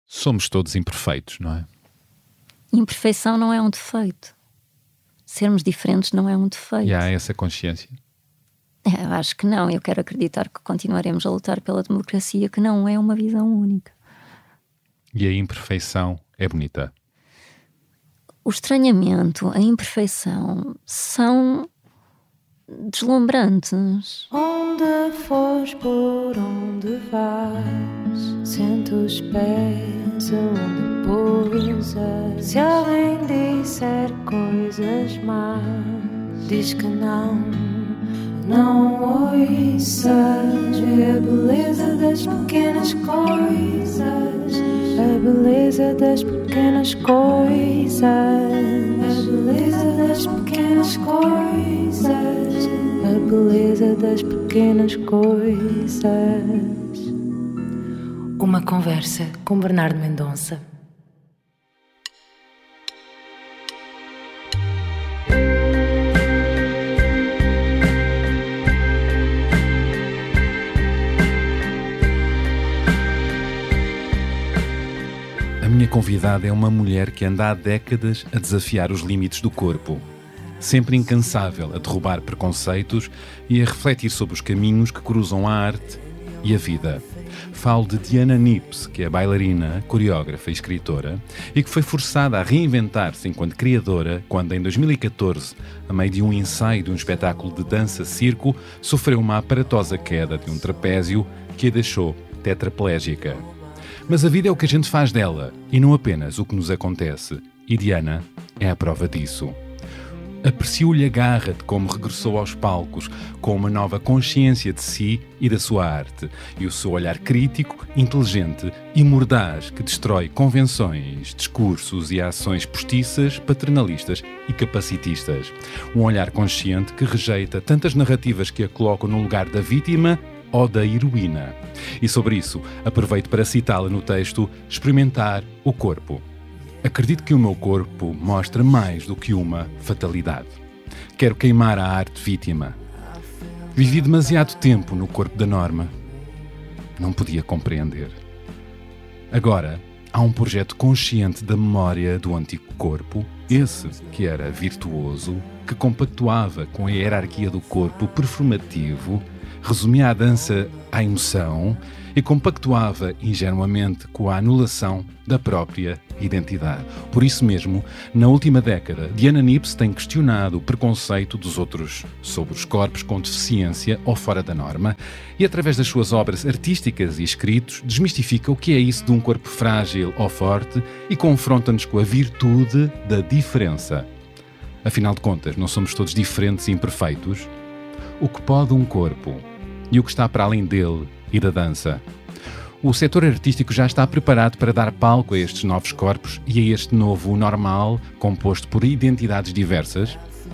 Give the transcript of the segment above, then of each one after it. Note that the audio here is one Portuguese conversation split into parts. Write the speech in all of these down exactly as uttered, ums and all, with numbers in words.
Somos todos imperfeitos, não é? Imperfeição não é um defeito. Sermos diferentes não é um defeito. E há essa consciência? É, eu acho que não. Eu quero acreditar que continuaremos a lutar pela democracia, que não é uma visão única. E a imperfeição é bonita? O estranhamento, a imperfeição são deslumbrantes. Onde fores, por onde vais, sente os pés onde pousas. Se alguém disser coisas más, diz que não, não ouças. Vê a beleza das pequenas coisas, a beleza das pequenas coisas, a beleza das pequenas coisas, a beleza das pequenas coisas. Uma conversa com Bernardo Mendonça. A minha convidada é uma mulher que anda há décadas a desafiar os limites do corpo, sempre incansável a derrubar preconceitos e a refletir sobre os caminhos que cruzam a arte e a vida. Falo de Diana Nips, que é bailarina, coreógrafa e escritora, e que foi forçada a reinventar-se enquanto criadora quando, em dois mil e catorze, a meio de um ensaio de um espetáculo de dança-circo, sofreu uma aparatosa queda de um trapézio que a deixou tetraplégica. Mas a vida é o que a gente faz dela, e não apenas o que nos acontece. E Diana é a prova disso. Aprecio-lhe a garra de como regressou aos palcos, com uma nova consciência de si e da sua arte, e o seu olhar crítico, inteligente e mordaz que destrói convenções, discursos e ações postiças, paternalistas e capacitistas. Um olhar consciente que rejeita tantas narrativas que a colocam no lugar da vítima ou da heroína. E sobre isso, aproveito para citá-la no texto Experimentar o Corpo. Acredito que o meu corpo mostra mais do que uma fatalidade. Quero queimar a arte vítima. Vivi demasiado tempo no corpo da norma. Não podia compreender. Agora, há um projeto consciente da memória do antigo corpo, esse que era virtuoso, que compactuava com a hierarquia do corpo performativo, resumia a dança à emoção e compactuava ingenuamente com a anulação da própria identidade. Por isso mesmo, na última década, Diana Nips tem questionado o preconceito dos outros sobre os corpos com deficiência ou fora da norma e, através das suas obras artísticas e escritos, desmistifica o que é isso de um corpo frágil ou forte e confronta-nos com a virtude da diferença. Afinal de contas, não somos todos diferentes e imperfeitos? O que pode um corpo e o que está para além dele e da dança? O setor artístico já está preparado para dar palco a estes novos corpos e a este novo normal composto por identidades diversas?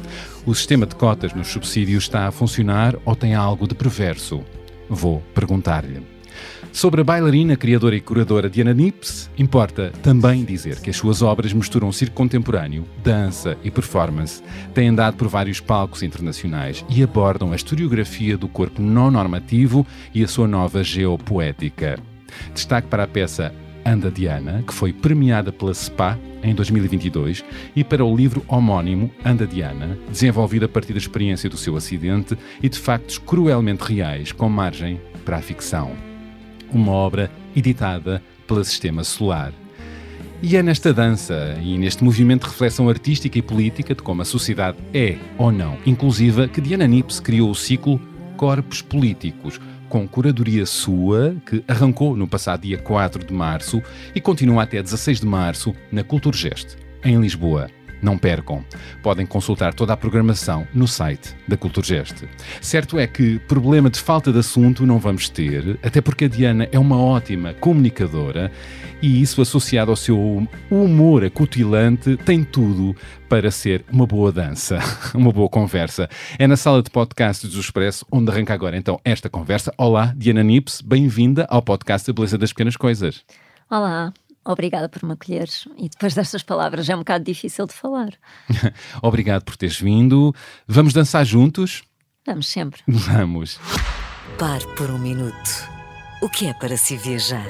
O sistema de cotas nos subsídios está a funcionar ou tem algo de perverso? Vou perguntar-lhe. Sobre a bailarina, criadora e curadora Diana Nips, importa também dizer que as suas obras misturam circo contemporâneo, dança e performance, têm andado por vários palcos internacionais e abordam a historiografia do corpo não normativo e a sua nova geopoética. Destaque para a peça Anda Diana, que foi premiada pela S P A em dois mil e vinte e dois, e para o livro homónimo Anda Diana, desenvolvido a partir da experiência do seu acidente e de factos cruelmente reais, com margem para a ficção. Uma obra editada pela Sistema Solar. E é nesta dança e neste movimento de reflexão artística e política de como a sociedade é ou não inclusiva que Diana Nips criou o ciclo Corpos Políticos, com curadoria sua, que arrancou no passado dia quatro de março e continua até dezasseis de março na Culturgest, em Lisboa. Não percam. Podem consultar toda a programação no site da Culturgest. Certo é que problema de falta de assunto não vamos ter, até porque a Diana é uma ótima comunicadora e isso, associado ao seu humor acutilante, tem tudo para ser uma boa dança, uma boa conversa. É na sala de podcasts do Expresso onde arranca agora então esta conversa. Olá, Diana Nips, bem-vinda ao podcast A Beleza das Pequenas Coisas. Olá. Obrigada por me acolheres. E depois destas palavras é um bocado difícil de falar. Obrigado por teres vindo. Vamos dançar juntos? Vamos sempre. Vamos. Pare por um minuto. O que é para se viajar?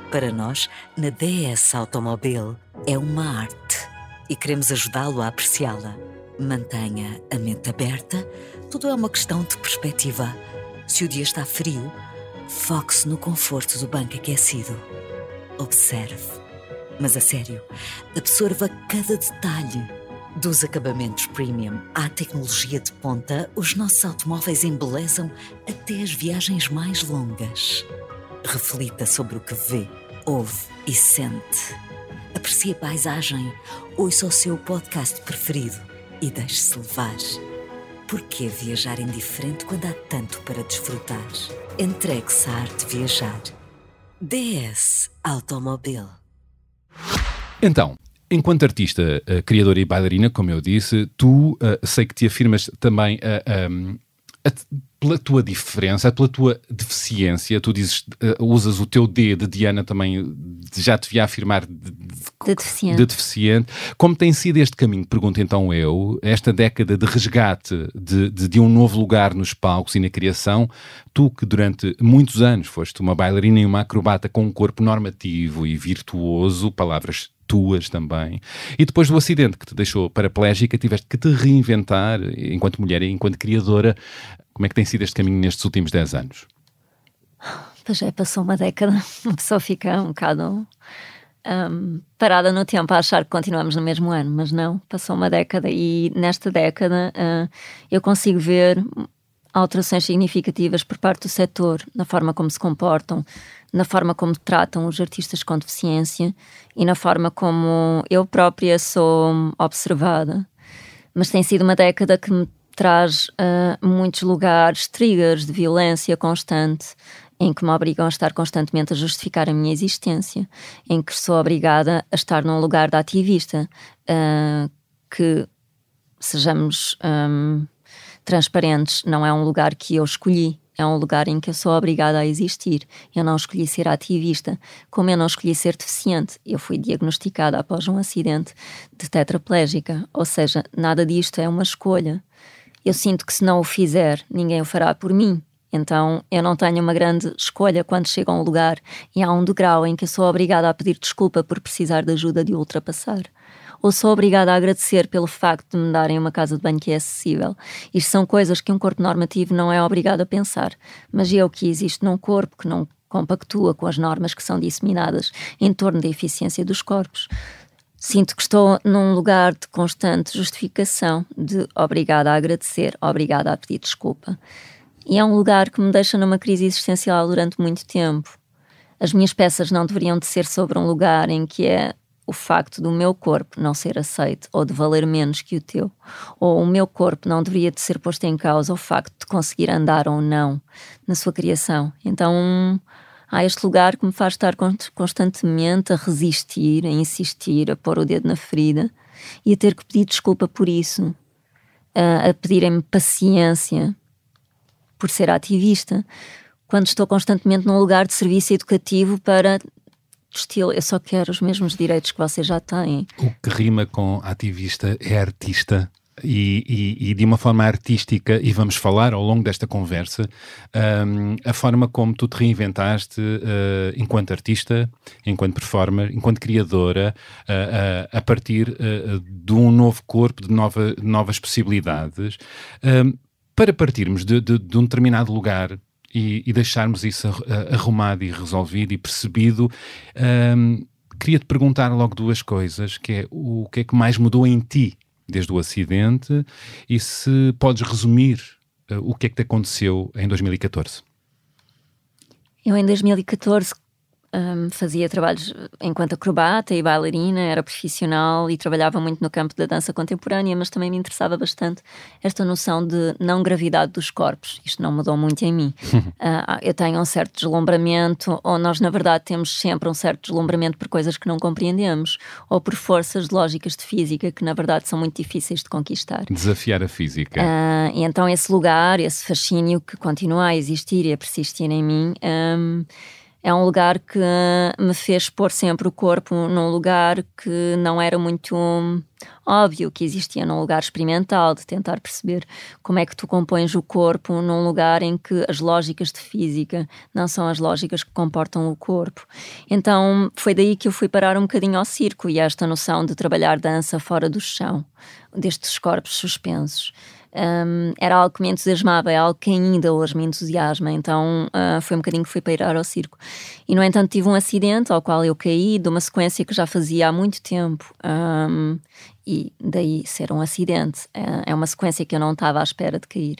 Para nós, na D S Automobil, é uma arte e queremos ajudá-lo a apreciá-la. Mantenha a mente aberta, tudo é uma questão de perspectiva. Se o dia está frio, foque-se no conforto do banco aquecido. Observe, mas a sério, absorva cada detalhe. Dos acabamentos premium à tecnologia de ponta, os nossos automóveis embelezam até as viagens mais longas. Reflita sobre o que vê, ouve e sente. Aprecie a paisagem, ouça o seu podcast preferido e deixe-se levar. Por que viajar indiferente quando há tanto para desfrutar? Entregue-se à arte de viajar. D S Automobil. Então, enquanto artista, uh, criadora e bailarina, como eu disse, tu uh, sei que te afirmas também uh, um, a, pela tua diferença, pela tua deficiência. Tu dizes, uh, usas o teu D de Diana também, já te devia afirmar de, de, de, deficiente. de deficiente. Como tem sido este caminho, pergunto então eu, esta década de resgate de, de, de um novo lugar nos palcos e na criação, tu que durante muitos anos foste uma bailarina e uma acrobata com um corpo normativo e virtuoso, palavras tuas também, e depois do acidente que te deixou paraplégica, tiveste que te reinventar enquanto mulher e enquanto criadora. Como é que tem sido este caminho nestes últimos dez anos? Pois é, passou uma década, uma pessoa fica um bocado um, parada no tempo a achar que continuamos no mesmo ano, mas não, passou uma década e nesta década uh, eu consigo ver alterações significativas por parte do setor, na forma como se comportam, na forma como tratam os artistas com deficiência e na forma como eu própria sou observada. Mas tem sido uma década que me traz uh, muitos lugares, triggers de violência constante, em que me obrigam a estar constantemente a justificar a minha existência, em que sou obrigada a estar num lugar de ativista, uh, que, sejamos um, transparentes, não é um lugar que eu escolhi. É um lugar em que eu sou obrigada a existir. Eu não escolhi ser ativista, como eu não escolhi ser deficiente. Eu fui diagnosticada após um acidente de tetraplégica, ou seja, nada disto é uma escolha. Eu sinto que se não o fizer, ninguém o fará por mim. Então eu não tenho uma grande escolha quando chego a um lugar e há um degrau em que eu sou obrigada a pedir desculpa por precisar de ajuda de ultrapassar. Ou sou obrigada a agradecer pelo facto de me darem uma casa de banho que é acessível. Isto são coisas que um corpo normativo não é obrigado a pensar. Mas eu que existo num corpo que não compactua com as normas que são disseminadas em torno da eficiência dos corpos, sinto que estou num lugar de constante justificação, de obrigada a agradecer, obrigada a pedir desculpa. E é um lugar que me deixa numa crise existencial durante muito tempo. As minhas peças não deveriam de ser sobre um lugar em que é o facto do meu corpo não ser aceito ou de valer menos que o teu, ou o meu corpo não deveria de ser posto em causa o facto de conseguir andar ou não na sua criação. Então há este lugar que me faz estar constantemente a resistir, a insistir, a pôr o dedo na ferida e a ter que pedir desculpa por isso, a, a pedirem-me paciência por ser ativista, quando estou constantemente num lugar de serviço educativo para estilo, eu só quero os mesmos direitos que vocês já têm. O que rima com ativista é artista e, e, e de uma forma artística, e vamos falar ao longo desta conversa, um, a forma como tu te reinventaste uh, enquanto artista, enquanto performer, enquanto criadora, uh, uh, a partir uh, de um novo corpo, de nova, novas possibilidades, um, para partirmos de, de, de um determinado lugar E, e deixarmos isso arrumado e resolvido e percebido. Um, queria-te perguntar logo duas coisas, que é o que é que mais mudou em ti desde o acidente e se podes resumir uh, o que é que te aconteceu em dois mil e catorze. Eu em dois mil e catorze um, fazia trabalhos enquanto acrobata e bailarina, era profissional e trabalhava muito no campo da dança contemporânea, mas também me interessava bastante esta noção de não gravidade dos corpos. Isto não mudou muito em mim. uh, eu tenho um certo deslumbramento, ou nós na verdade temos sempre um certo deslumbramento por coisas que não compreendemos, ou por forças lógicas de física que na verdade são muito difíceis de conquistar. Desafiar a física. Uh, e então esse lugar, esse fascínio que continua a existir e a persistir em mim, um, é um lugar que me fez pôr sempre o corpo num lugar que não era muito óbvio que existia, num lugar experimental, de tentar perceber como é que tu compões o corpo num lugar em que as lógicas de física não são as lógicas que comportam o corpo. Então foi daí que eu fui parar um bocadinho ao circo e esta noção de trabalhar dança fora do chão, destes corpos suspensos. Um, era algo que me entusiasmava, é algo que ainda hoje me entusiasma, então uh, foi um bocadinho que fui parar ao circo. E no entanto tive um acidente ao qual eu caí de uma sequência que já fazia há muito tempo, um, e daí ser um acidente, uh, é uma sequência que eu não estava à espera de cair.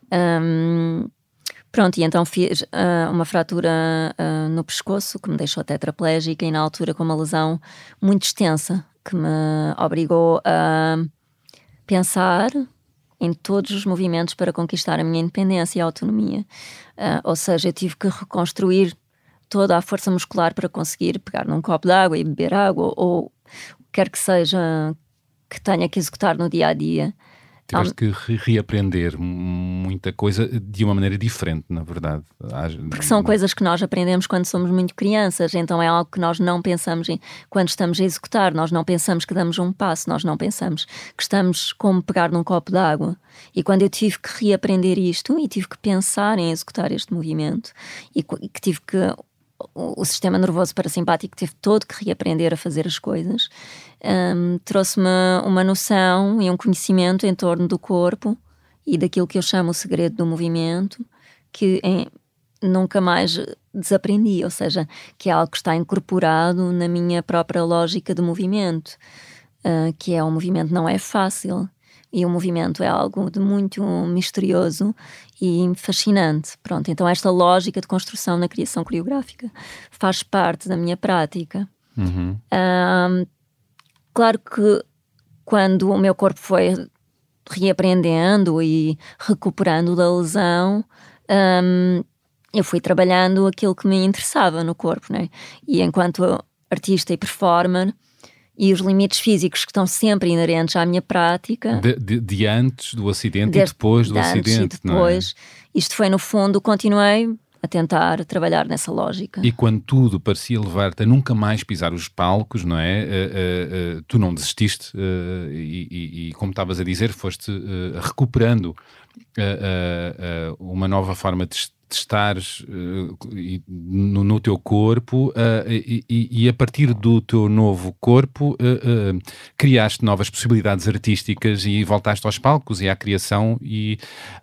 Um, pronto, e então fiz uh, uma fratura uh, no pescoço que me deixou tetraplégica e na altura com uma lesão muito extensa que me obrigou a pensar em todos os movimentos para conquistar a minha independência e a autonomia. Uh, ou seja, eu tive que reconstruir toda a força muscular para conseguir pegar num copo de água e beber água, ou o que quer que seja que tenha que executar no dia-a-dia. Tiveste que re reaprender muita coisa de uma maneira diferente, na verdade. Porque são coisas que nós aprendemos quando somos muito crianças, então é algo que nós não pensamos em, quando estamos a executar, nós não pensamos que damos um passo, nós não pensamos que estamos como pegar num copo de água. E quando eu tive que reaprender isto e tive que pensar em executar este movimento e que tive que o sistema nervoso parasimpático teve todo que reaprender a fazer as coisas, um, trouxe-me uma noção e um conhecimento em torno do corpo e daquilo que eu chamo o segredo do movimento, que em, nunca mais desaprendi, ou seja, que é algo que está incorporado na minha própria lógica de movimento, uh, que é um movimento não é fácil. E o movimento é algo de muito misterioso e fascinante. Pronto, então esta lógica de construção na criação coreográfica faz parte da minha prática. Uhum. Um, claro que quando o meu corpo foi reaprendendo e recuperando da lesão, um, eu fui trabalhando aquilo que me interessava no corpo, né? E enquanto artista e performer, e os limites físicos que estão sempre inerentes à minha prática. De, de, de antes do acidente de, e depois do de acidente, e depois. Não é? Isto foi, no fundo, continuei a tentar trabalhar nessa lógica. E quando tudo parecia levar-te a nunca mais pisar os palcos, não é? Uh, uh, uh, tu não desististe uh, e, e, e, como estavas a dizer, foste uh, recuperando uh, uh, uh, uma nova forma de de estares uh, no, no teu corpo uh, e, e, e a partir do teu novo corpo uh, uh, criaste novas possibilidades artísticas e voltaste aos palcos e à criação e...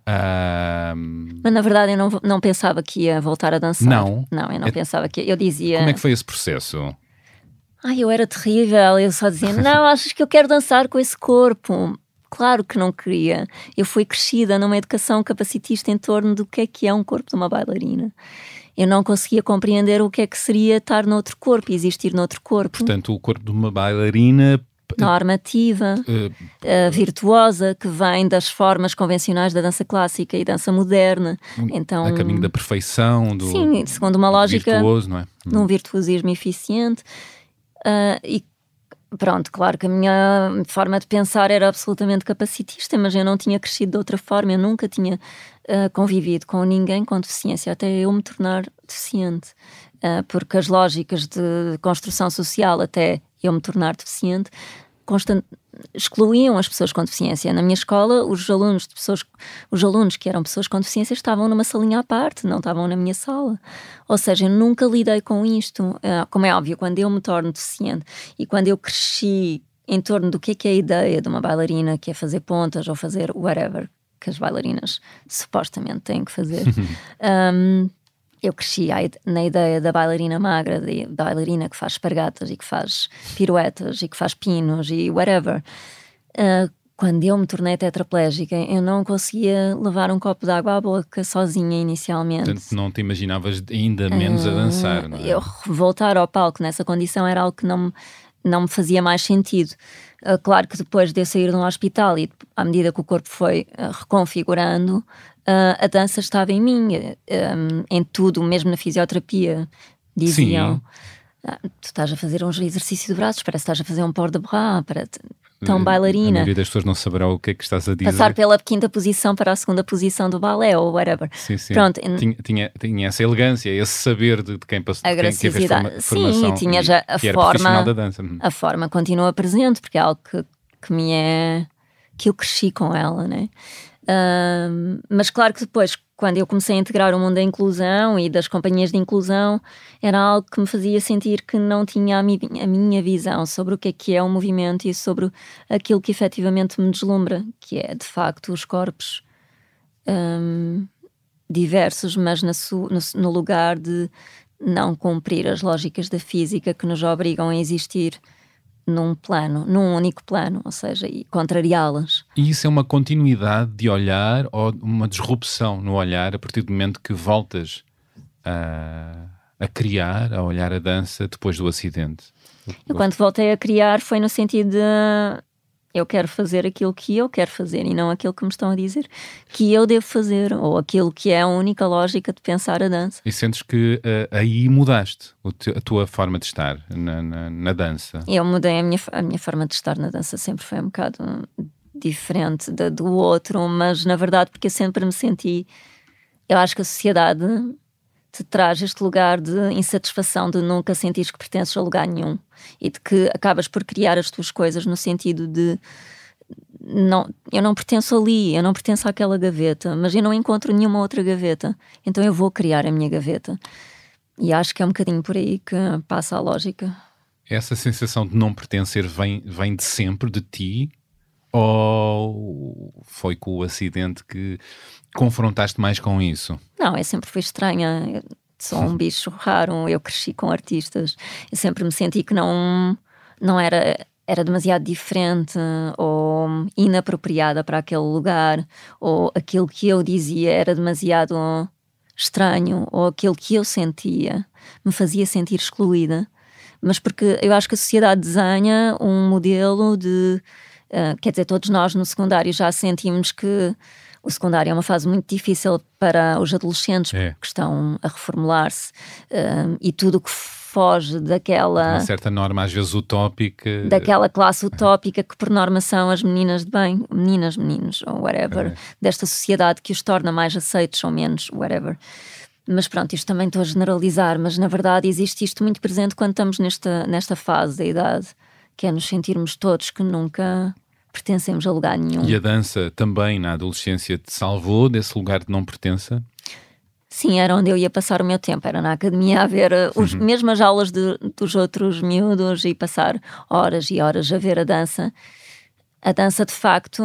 Uh... Mas na verdade eu não, não pensava que ia voltar a dançar. Não? Não, eu não é... pensava que... Eu dizia... Como é que foi esse processo? Ai, eu era terrível, eu só dizia, não, achas que eu quero dançar com esse corpo? Claro que não queria. Eu fui crescida numa educação capacitista em torno do que é que é um corpo de uma bailarina. Eu não conseguia compreender o que é que seria estar noutro corpo, existir noutro corpo. Portanto, o corpo de uma bailarina... normativa, uh, uh, virtuosa, que vem das formas convencionais da dança clássica e dança moderna. Então, a caminho da perfeição, do sim, segundo uma lógica virtuoso, não é? de um virtuosismo eficiente. Uh, e pronto, claro que a minha forma de pensar era absolutamente capacitista, mas eu não tinha crescido de outra forma, eu nunca tinha uh, convivido com ninguém com deficiência, até eu me tornar deficiente, uh, porque as lógicas de construção social até eu me tornar deficiente constant... excluíam as pessoas com deficiência. Na minha escola, os alunos, de pessoas, os alunos que eram pessoas com deficiência estavam numa salinha à parte, não estavam na minha sala. Ou seja, eu nunca lidei com isto. Como é óbvio, quando eu me torno deficiente e quando eu cresci em torno do que é, que é a ideia de uma bailarina, que é fazer pontas ou fazer whatever que as bailarinas supostamente têm que fazer... um, eu cresci na ideia da bailarina magra, da bailarina que faz espargatas e que faz piruetas e que faz pinos e whatever. Uh, quando eu me tornei tetraplégica, eu não conseguia levar um copo de água à boca sozinha inicialmente. Portanto, não te imaginavas ainda menos uh, a dançar, não é? Eu voltar ao palco nessa condição era algo que não me, não me fazia mais sentido. Uh, claro que depois de eu sair de um hospital e à medida que o corpo foi uh, reconfigurando, Uh, a dança estava em mim, um, em tudo, mesmo na fisioterapia. Diziam, ah, tu estás a fazer um exercício de braços, parece que estás a fazer um port de bras. Para tão bailarina. A maioria das pessoas não saberá o que é que estás a dizer. Passar pela quinta posição para a segunda posição do balé ou whatever. Sim, sim. Pronto. Tinha, tinha, tinha essa elegância, esse saber de, de quem passou, A de quem teve graciosidade. forma, formação. Sim, e tinha já a que era forma, profissional da dança. a forma continua presente, porque é algo que, que me é... que eu cresci com ela, né? Uh, mas claro que depois, quando eu comecei a integrar o mundo da inclusão e das companhias de inclusão, era algo que me fazia sentir que não tinha a, mi a minha visão sobre o que é que é um movimento e sobre aquilo que efetivamente me deslumbra, que é de facto os corpos um, diversos, mas na no, no lugar de não cumprir as lógicas da física que nos obrigam a existir num plano, num único plano, ou seja, e contrariá-las. E isso é uma continuidade de olhar ou uma disrupção no olhar a partir do momento que voltas a, a criar, a olhar a dança depois do acidente? Eu quando voltei a criar foi no sentido de eu quero fazer aquilo que eu quero fazer e não aquilo que me estão a dizer que eu devo fazer, ou aquilo que é a única lógica de pensar a dança. E sentes que uh, aí mudaste a tua forma de estar na, na, na dança? Eu mudei a minha, a minha forma de estar na dança, sempre foi um bocado diferente da do outro, mas na verdade porque eu sempre me senti, eu acho que a sociedade te traz este lugar de insatisfação, de nunca sentires que pertences a lugar nenhum e de que acabas por criar as tuas coisas no sentido de não, eu não pertenço ali, eu não pertenço àquela gaveta, mas eu não encontro nenhuma outra gaveta, então eu vou criar a minha gaveta. E acho que é um bocadinho por aí que passa a lógica. Essa sensação de não pertencer vem, vem de sempre, de ti? Ou foi com o acidente que confrontaste mais com isso? Não, eu sempre fui estranha, eu sou um bicho raro, eu cresci com artistas, eu sempre me senti que não, não era, era demasiado diferente ou inapropriada para aquele lugar, ou aquilo que eu dizia era demasiado estranho, ou aquilo que eu sentia me fazia sentir excluída, mas porque eu acho que a sociedade desenha um modelo de... Uh, quer dizer, todos nós no secundário já sentimos que o secundário é uma fase muito difícil para os adolescentes, é. porque estão a reformular-se uh, e tudo o que foge daquela... Uma certa norma às vezes utópica. Daquela classe utópica que por norma são as meninas de bem, meninas, meninos, ou whatever, é. Desta sociedade que os torna mais aceitos ou menos, whatever. Mas pronto, isto também estou a generalizar, mas na verdade existe isto muito presente quando estamos nesta, nesta fase da idade, que é nos sentirmos todos que nunca pertencemos a lugar nenhum. E a dança também na adolescência te salvou desse lugar de não pertença? Sim, era onde eu ia passar o meu tempo, era na academia a ver as uhum. mesmas aulas de, dos outros miúdos e passar horas e horas a ver a dança. A dança de facto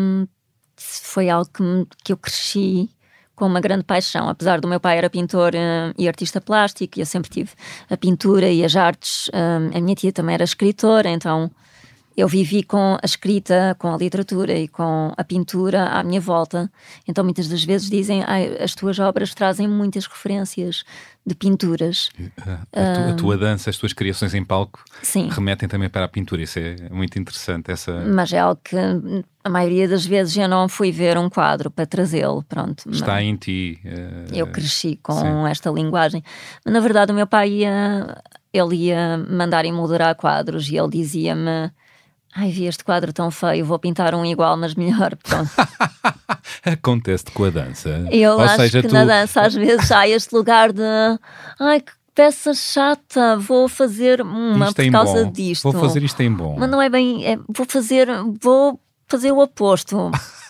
foi algo que, me, que eu cresci com uma grande paixão, apesar do meu pai era pintor uh, e artista plástico, e eu sempre tive a pintura e as artes, uh, a minha tia também era escritora, então eu vivi com a escrita, com a literatura e com a pintura à minha volta, então muitas das vezes dizem, ah, as tuas obras trazem muitas referências de pinturas. A, a, tu, a tua dança, as tuas criações em palco sim. remetem também para a pintura, isso é muito interessante. Essa... Mas é algo que a maioria das vezes eu não fui ver um quadro para trazê-lo, pronto. Está em ti. Uh... Eu cresci com sim. esta linguagem. Mas, na verdade o meu pai ia, ele ia mandar emoldurrar quadros e ele dizia-me, ai, vi este quadro tão feio, vou pintar um igual, mas melhor. Pronto. Acontece-te com a dança? Eu Ou acho seja, que tu... na dança às vezes há este lugar de, ai, que peça chata, vou fazer uma isto por causa bom. disto. Vou fazer isto em bom. Mas não é bem, é, vou fazer, vou fazer o oposto.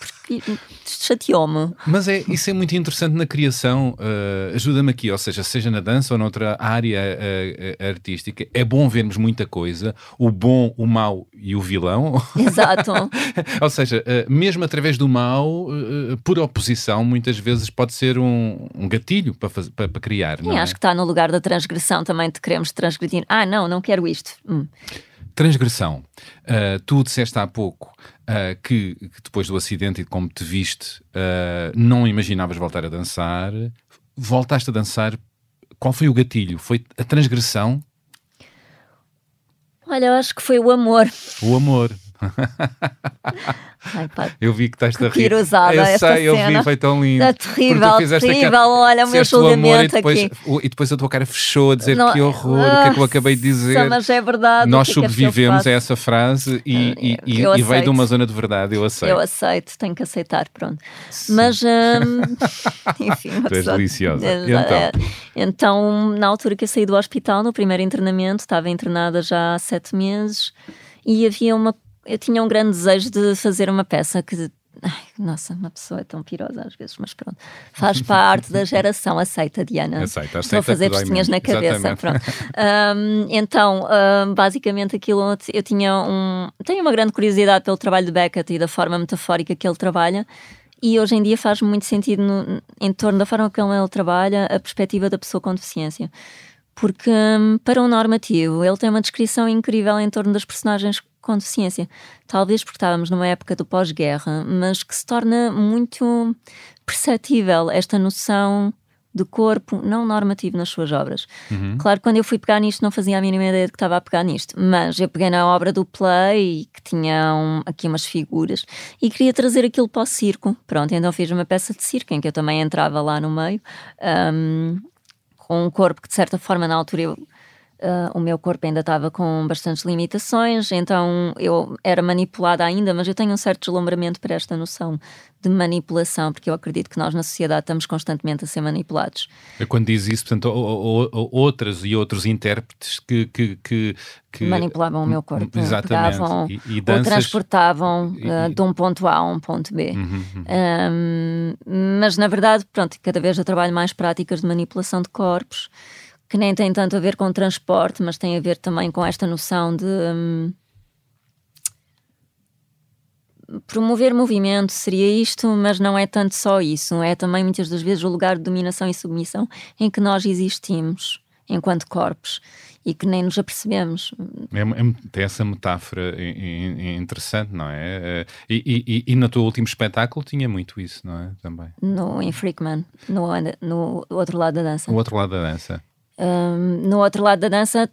Chateou-me. Mas é, isso é muito interessante na criação, uh, ajuda-me aqui, ou seja, seja na dança ou noutra área uh, uh, artística, é bom vermos muita coisa, o bom, o mau e o vilão. Exato. Ou seja, uh, mesmo através do mau, uh, por oposição, muitas vezes pode ser um, um gatilho para, fazer, para, para criar. Sim, não é? Acho que está no lugar da transgressão também, de queremos transgredir. Ah, não, não quero isto. Hum. Transgressão. Uh, tu disseste há pouco uh, que, que depois do acidente e de como te viste, uh, não imaginavas voltar a dançar. Voltaste a dançar. Qual foi o gatilho? Foi a transgressão? Olha, eu acho que foi o amor. O amor. Ai, pá, eu vi que estás a rir. usada eu esta sei, eu cena. vi, foi tão lindo. É terrível, terrível. Cara, olha o meu julgamento e depois, aqui. E depois a tua cara fechou a dizer não, que horror, o que é que eu acabei de dizer. Mas é verdade. Nós que sobrevivemos que é a essa frase e, e, e veio de uma zona de verdade, eu aceito. Eu aceito, tenho que aceitar, pronto. Sim. Mas, hum, enfim. Tu és deliciosa. É, então? então, na altura que eu saí do hospital, no primeiro internamento, estava internada já há sete meses e havia uma... Eu tinha um grande desejo de fazer uma peça que... Ai, nossa, uma pessoa é tão pirosa às vezes, mas pronto, faz parte da geração. Aceita, Diana. Aceita, aceita. Estou a fazer pestinhas na cabeça. Pronto. Um, então, um, basicamente, aquilo eu tinha um. Tenho uma grande curiosidade pelo trabalho de Beckett e da forma metafórica que ele trabalha, e hoje em dia faz muito sentido no, em torno da forma como ele trabalha a perspectiva da pessoa com deficiência. Porque, um, para um normativo, ele tem uma descrição incrível em torno das personagens com deficiência. Talvez porque estávamos numa época do pós-guerra, mas que se torna muito perceptível esta noção de corpo não normativo nas suas obras. Uhum. Claro, quando eu fui pegar nisto não fazia a mínima ideia de que estava a pegar nisto, mas eu peguei na obra do Play, que tinha um, aqui umas figuras, e queria trazer aquilo para o circo. Pronto, então fiz uma peça de circo em que eu também entrava lá no meio, um, com um corpo que de certa forma na altura eu Uh, o meu corpo ainda estava com bastantes limitações, então eu era manipulada ainda, mas eu tenho um certo deslumbramento para esta noção de manipulação, porque eu acredito que nós na sociedade estamos constantemente a ser manipulados. É quando diz isso, portanto, ou, ou, outras e outros intérpretes que, que, que, que manipulavam o meu corpo, exatamente, pegavam, e, e danças... ou transportavam uh, e, e... de um ponto A a um ponto B. Uhum, uhum. Um, mas na verdade, pronto, cada vez eu trabalho mais práticas de manipulação de corpos, que nem tem tanto a ver com transporte, mas tem a ver também com esta noção de hum, promover movimento, seria isto, mas não é tanto só isso, é também muitas das vezes o lugar de dominação e submissão em que nós existimos enquanto corpos e que nem nos apercebemos. É, é, tem essa metáfora interessante, não é? E, e, e no teu último espetáculo tinha muito isso, não é? Também. No, em Freakman, no, no outro lado da dança. O outro lado da dança. Um, no outro lado da dança,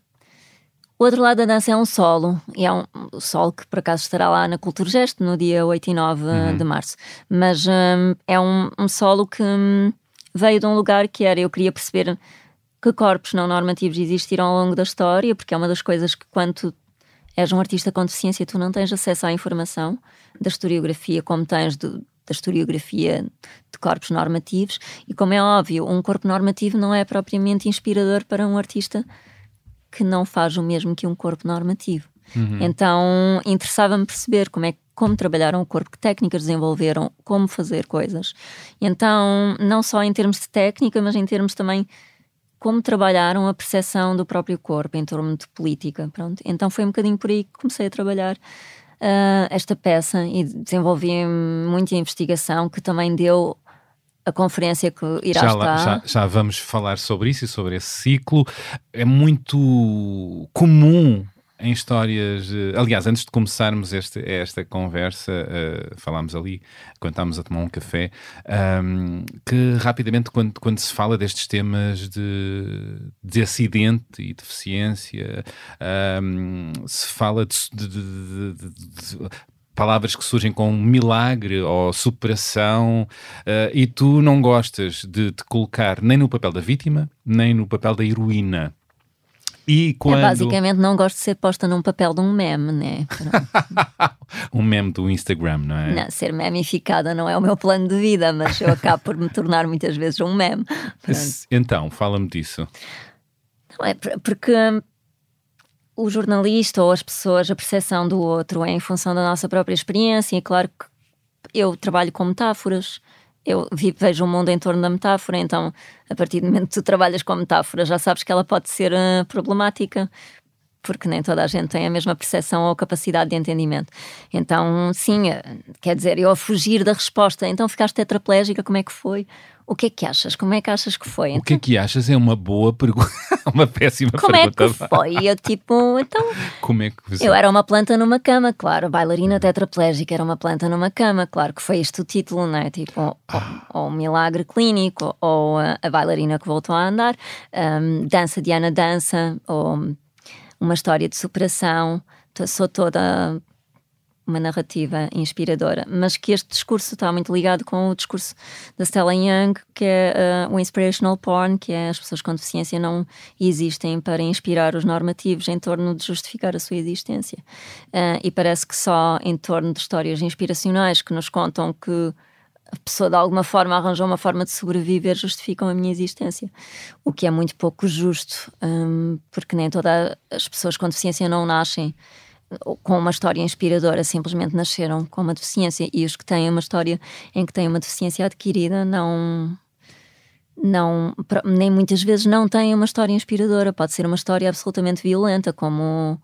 o outro lado da dança é um solo, e é um solo que por acaso estará lá na Cultura Gesto no dia oito e nove uhum. de março, mas um, é um, um solo que um, veio de um lugar que era, eu queria perceber que corpos não normativos existiram ao longo da história, porque é uma das coisas que quando tu és um artista com deficiência tu não tens acesso à informação da historiografia como tens do, da historiografia de corpos normativos, e como é óbvio, um corpo normativo não é propriamente inspirador para um artista que não faz o mesmo que um corpo normativo. Uhum. Então interessava-me perceber como é como trabalharam o corpo, que técnicas desenvolveram, como fazer coisas. Então, não só em termos de técnica, mas em termos também como trabalharam a percepção do próprio corpo em torno de política. Pronto. Então foi um bocadinho por aí que comecei a trabalhar Uh, esta peça e desenvolvi muita investigação que também deu a conferência que irá já estar. Lá, já, já vamos falar sobre isso e sobre esse ciclo. É muito comum em histórias... Aliás, antes de começarmos este, esta conversa, uh, falámos ali, quando estávamos a tomar um café, um, que rapidamente, quando, quando se fala destes temas de, de acidente e deficiência, um, se fala de, de, de, de, de palavras que surgem com milagre ou superação, uh, e tu não gostas de te colocar nem no papel da vítima, nem no papel da heroína. E quando... É, basicamente não gosto de ser posta num papel de um meme, né? Um meme do Instagram, não é? Não, ser memificada não é o meu plano de vida, mas eu acabo por me tornar muitas vezes um meme. Pronto. Então, fala-me disso. Não é porque o jornalista ou as pessoas, a percepção do outro é em função da nossa própria experiência, e claro que eu trabalho com metáforas. Eu vejo o mundo em torno da metáfora, então a partir do momento que tu trabalhas com metáfora já sabes que ela pode ser uh, problemática, porque nem toda a gente tem a mesma percepção ou capacidade de entendimento. Então sim, quer dizer, eu a fugir da resposta, então ficaste tetraplégica, como é que foi? O que é que achas? Como é que achas que foi? O então, que é que achas? É uma boa pergunta, uma péssima como pergunta. Como é que foi? E eu tipo, então... Como é que você... Eu era uma planta numa cama, claro, bailarina tetraplégica era uma planta numa cama, claro que foi este o título, não é? Tipo, ah. ou, ou um milagre clínico, ou a, a bailarina que voltou a andar, um, dança Diana dança, ou uma história de superação. Sou toda uma narrativa inspiradora, mas que este discurso está muito ligado com o discurso da Stella Young, que é uh, o inspirational porn, que é as pessoas com deficiência não existem para inspirar os normativos em torno de justificar a sua existência. Uh, e parece que só em torno de histórias inspiracionais que nos contam que a pessoa de alguma forma arranjou uma forma de sobreviver justificam a minha existência, o que é muito pouco justo, um, porque nem todas as pessoas com deficiência não nascem com uma história inspiradora, simplesmente nasceram com uma deficiência, e os que têm uma história em que têm uma deficiência adquirida não, não, nem muitas vezes não têm uma história inspiradora. Pode ser uma história absolutamente violenta, como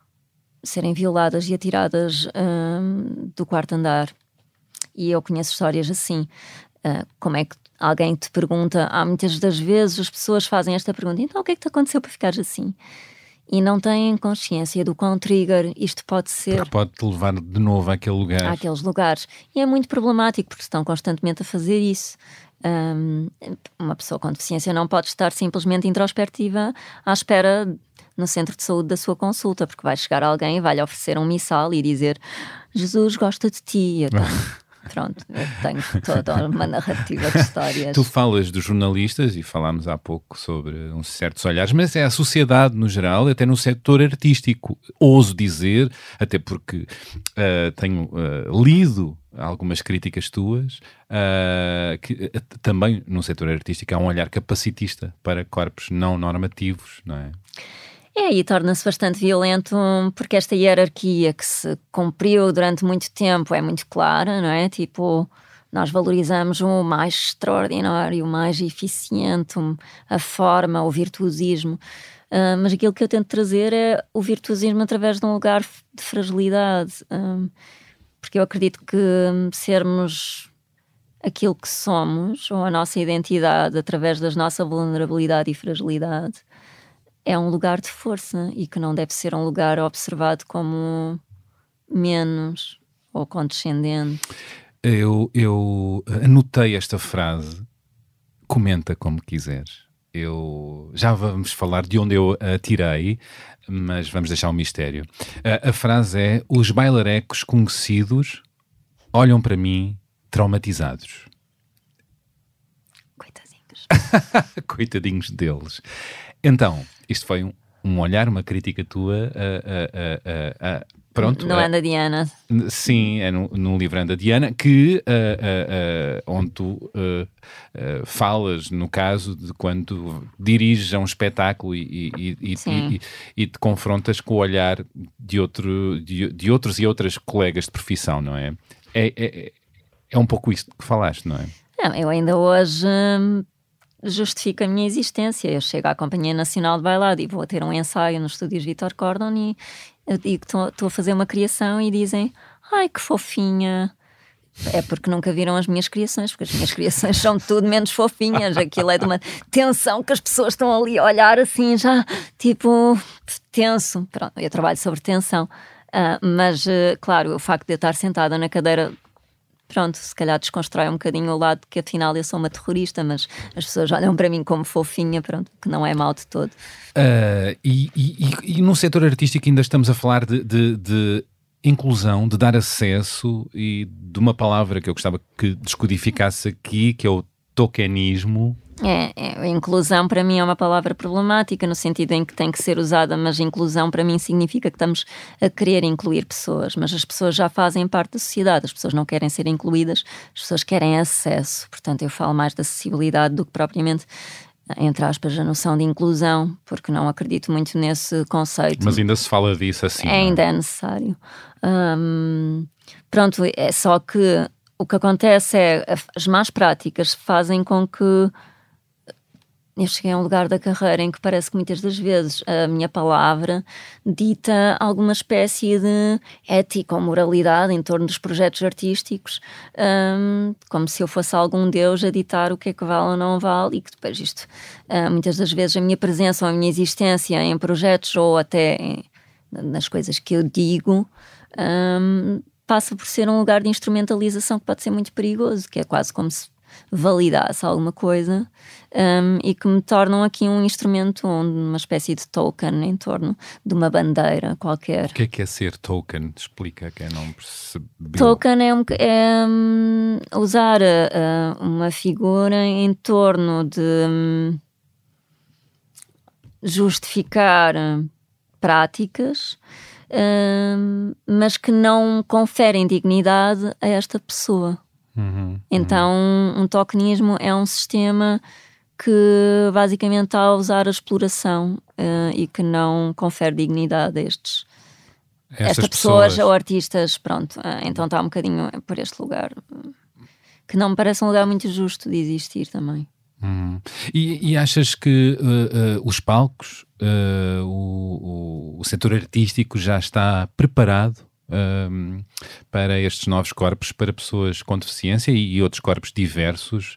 serem violadas e atiradas hum, do quarto andar, e eu conheço histórias assim. Uh, como é que alguém te pergunta, há muitas das vezes as pessoas fazem esta pergunta, então o que é que te aconteceu para ficares assim? E não têm consciência do quão trigger isto pode ser. Porque pode-te levar de novo àquele lugar. Àqueles lugares. E é muito problemático, porque estão constantemente a fazer isso. Um, uma pessoa com deficiência não pode estar simplesmente introspectiva à espera no centro de saúde da sua consulta, porque vai chegar alguém e vai-lhe oferecer um missal e dizer Jesus gosta de ti. Então, pronto, eu tenho toda uma narrativa de histórias. Tu falas dos jornalistas, e falámos há pouco sobre uns certos olhares, mas é a sociedade no geral, até no setor artístico, ouso dizer, até porque uh, tenho uh, lido algumas críticas tuas, uh, que uh, também no setor artístico há um olhar capacitista para corpos não normativos, não é? É, e torna-se bastante violento porque esta hierarquia que se cumpriu durante muito tempo é muito clara, não é? Tipo, nós valorizamos o mais extraordinário, o mais eficiente, a forma, o virtuosismo. Uh, mas aquilo que eu tento trazer é o virtuosismo através de um lugar de fragilidade. Um, porque eu acredito que sermos aquilo que somos, ou a nossa identidade, através da nossa vulnerabilidade e fragilidade, é um lugar de força e que não deve ser um lugar observado como menos ou condescendente. Eu, eu anotei esta frase, comenta como quiseres. Eu, já vamos falar de onde eu a tirei, mas vamos deixar um mistério. A, a frase é: os bailarecos conhecidos olham para mim traumatizados. Coitadinhos. Coitadinhos deles. Então, isto foi um, um olhar, uma crítica tua a, a, a, a, pronto. No Anda Diana. Sim, é no, no livro Anda Diana, que, uh, uh, uh, onde tu uh, uh, falas, no caso, de quando diriges a um espetáculo e, e, e, e, e te confrontas com o olhar de, outro, de, de outros e outras colegas de profissão, não é? É, é, é um pouco isso que falaste, não é? Não, eu ainda hoje... Hum... justifica a minha existência. Eu chego à Companhia Nacional de Bailado e vou a ter um ensaio nos estúdios Vítor Cordon e eu digo que estou a fazer uma criação e dizem: ai, que fofinha. É porque nunca viram as minhas criações, porque as minhas criações são tudo menos fofinhas. Aquilo é de uma tensão que as pessoas estão ali a olhar assim já, tipo, tenso. Pronto, eu trabalho sobre tensão. Uh, mas, uh, claro, o facto de eu estar sentada na cadeira, pronto, se calhar desconstrói um bocadinho o lado que afinal eu sou uma terrorista, mas as pessoas olham para mim como fofinha, pronto, que não é mau de todo. Uh, e, e, e, e no setor artístico ainda estamos a falar de, de, de inclusão, de dar acesso, e de uma palavra que eu gostava que descodificasse aqui, que é o tokenismo. É, é, inclusão para mim é uma palavra problemática no sentido em que tem que ser usada, mas inclusão para mim significa que estamos a querer incluir pessoas, mas as pessoas já fazem parte da sociedade, as pessoas não querem ser incluídas, as pessoas querem acesso. Portanto, eu falo mais da acessibilidade do que propriamente, entre aspas, a noção de inclusão, porque não acredito muito nesse conceito. Mas ainda se fala disso assim. É, ainda é necessário. Hum, pronto, é só que o que acontece é as más práticas fazem com que eu cheguei a um lugar da carreira em que parece que muitas das vezes a minha palavra dita alguma espécie de ética ou moralidade em torno dos projetos artísticos, um, como se eu fosse algum Deus a ditar o que é que vale ou não vale, e que depois isto, uh, muitas das vezes a minha presença ou a minha existência em projetos ou até em, nas coisas que eu digo, um, passa por ser um lugar de instrumentalização que pode ser muito perigoso, que é quase como se validasse alguma coisa, um, e que me tornam aqui um instrumento, uma espécie de token em torno de uma bandeira qualquer. O que é que é ser token? Explica, quem não percebeu. Token é, um, é um, usar uh, uma figura em torno de um, justificar práticas, um, mas que não conferem dignidade a esta pessoa. Uhum, então uhum. um tokenismo é um sistema que basicamente está a usar a exploração uh, e que não confere dignidade a estes Estas estas pessoas, pessoas ou artistas, pronto, uh, então está um bocadinho por este lugar uh, que não me parece um lugar muito justo de existir também. Uhum. E, e achas que uh, uh, os palcos, uh, o, o, o setor artístico já está preparado Um, para estes novos corpos, para pessoas com deficiência e, e outros corpos diversos,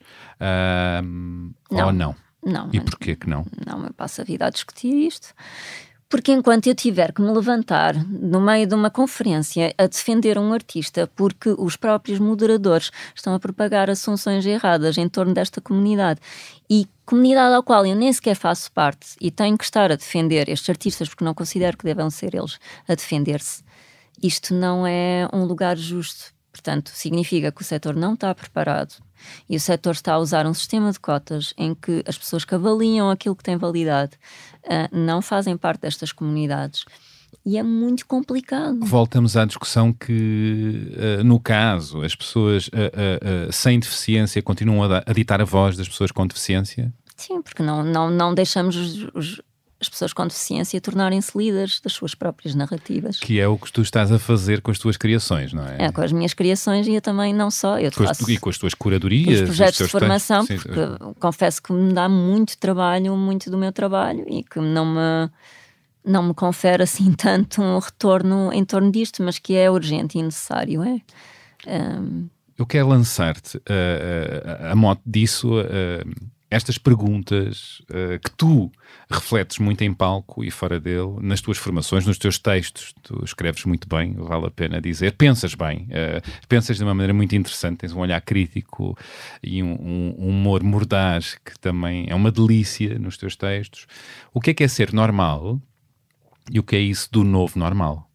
um, não, ou não? Não. E porquê que não? Não, eu passo a vida a discutir isto. Porque enquanto eu tiver que me levantar no meio de uma conferência a defender um artista porque os próprios moderadores estão a propagar assunções erradas em torno desta comunidade, e comunidade ao qual eu nem sequer faço parte, e tenho que estar a defender estes artistas porque não considero que devam ser eles a defender-se, isto não é um lugar justo. Portanto, significa que o setor não está preparado e o setor está a usar um sistema de cotas em que as pessoas que avaliam aquilo que tem validade uh, não fazem parte destas comunidades. E é muito complicado. Voltamos à discussão que, uh, no caso, as pessoas uh, uh, uh, sem deficiência continuam a, a ditar a voz das pessoas com deficiência? Sim, porque não, não, não deixamos os, os as pessoas com deficiência tornarem-se líderes das suas próprias narrativas. Que é o que tu estás a fazer com as tuas criações, não é? É, com as minhas criações, e eu também não só. Eu com faço as, e com as tuas curadorias. Os projetos de formação, textos, porque sim. confesso que me dá muito trabalho, muito do meu trabalho, e que não me, não me confere assim tanto um retorno em torno disto, mas que é urgente e necessário, é? Um... Eu quero lançar-te uh, a mote disso, uh, estas perguntas uh, que tu refletes muito em palco e fora dele, nas tuas formações, nos teus textos. Tu escreves muito bem, vale a pena dizer. Pensas bem, uh, pensas de uma maneira muito interessante, tens um olhar crítico e um, um humor mordaz que também é uma delícia nos teus textos. O que é que é ser normal e o que é isso do novo normal?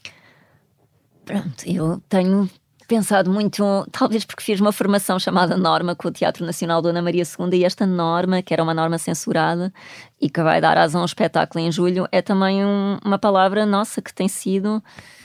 Pronto, eu tenho pensado muito, talvez porque fiz uma formação chamada Norma com o Teatro Nacional Dona Maria segunda, e esta norma, que era uma norma censurada e que vai dar asa a um espetáculo em julho, é também um, uma palavra nossa que tem sido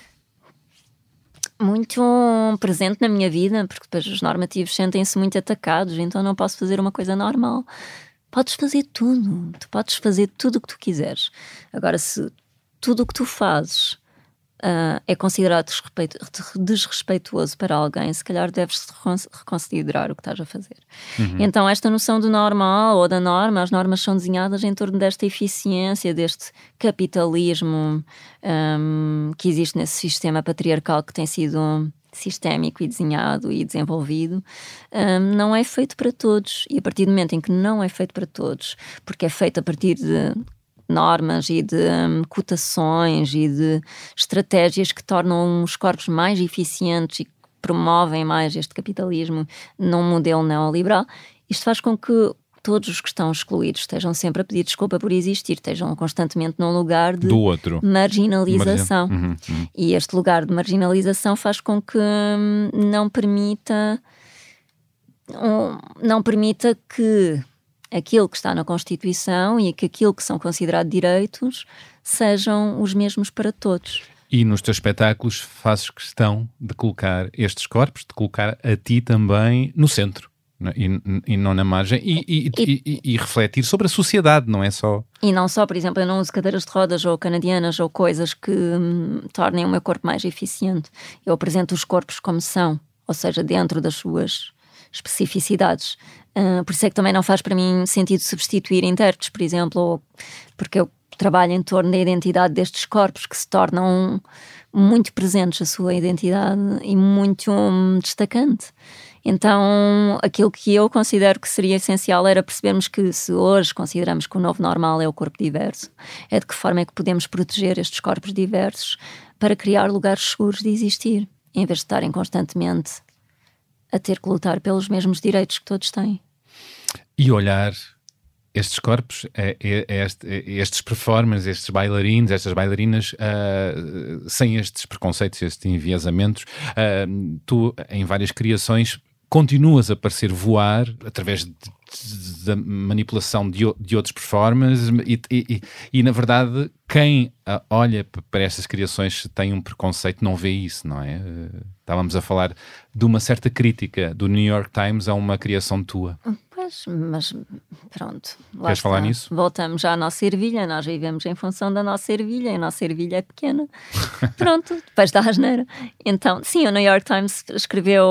muito presente na minha vida, porque depois os normativos sentem-se muito atacados, então não posso fazer uma coisa normal. Podes fazer tudo, tu podes fazer tudo o que tu quiseres. Agora, se tudo o que tu fazes Uh, é considerado desrespeito, desrespeituoso para alguém, se calhar deves reconsiderar o que estás a fazer. Uhum. Então esta noção do normal ou da norma, as normas são desenhadas em torno desta eficiência, deste capitalismo um, que existe nesse sistema patriarcal que tem sido sistémico e desenhado e desenvolvido, um, não é feito para todos. E a partir do momento em que não é feito para todos, porque é feito a partir de normas e de um, cotações e de estratégias que tornam os corpos mais eficientes e que promovem mais este capitalismo num modelo neoliberal, isto faz com que todos os que estão excluídos estejam sempre a pedir desculpa por existir, estejam constantemente num lugar de do outro. marginalização. Uhum, uhum. E este lugar de marginalização faz com que hum, não permita um, não permita que aquilo que está na Constituição e que aquilo que são considerados direitos sejam os mesmos para todos. E nos teus espetáculos fazes questão de colocar estes corpos, de colocar a ti também no centro, não é? e, e não na margem, e, e, e, e, e refletir sobre a sociedade, não é só... E não só, por exemplo, eu não uso cadeiras de rodas ou canadianas ou coisas que hum, tornem o meu corpo mais eficiente. Eu apresento os corpos como são, ou seja, dentro das suas especificidades. Uh, por isso é que também não faz para mim sentido substituir intérpretes, por exemplo, ou porque eu trabalho em torno da identidade destes corpos que se tornam muito presentes, a sua identidade, e muito um, destacante. Então, aquilo que eu considero que seria essencial era percebermos que, se hoje consideramos que o novo normal é o corpo diverso, é de que forma é que podemos proteger estes corpos diversos para criar lugares seguros de existir, em vez de estarem constantemente a ter que lutar pelos mesmos direitos que todos têm. E olhar estes corpos, é, é, é este, é estes performers, estes bailarinos, estas bailarinas, uh, sem estes preconceitos, estes enviesamentos, uh, tu, em várias criações, continuas a parecer voar através de, de, da manipulação de, de outros performers e, e, e, e, na verdade, quem uh, olha para estas criações tem um preconceito, não vê isso, não é? Uh, estávamos a falar de uma certa crítica do New York Times a uma criação tua. Pois, mas pronto. Lá Queres está. falar nisso? Voltamos já à nossa ervilha, nós vivemos em função da nossa ervilha, e a nossa ervilha é pequena. Pronto, depois da asneira. Então, sim, o New York Times escreveu...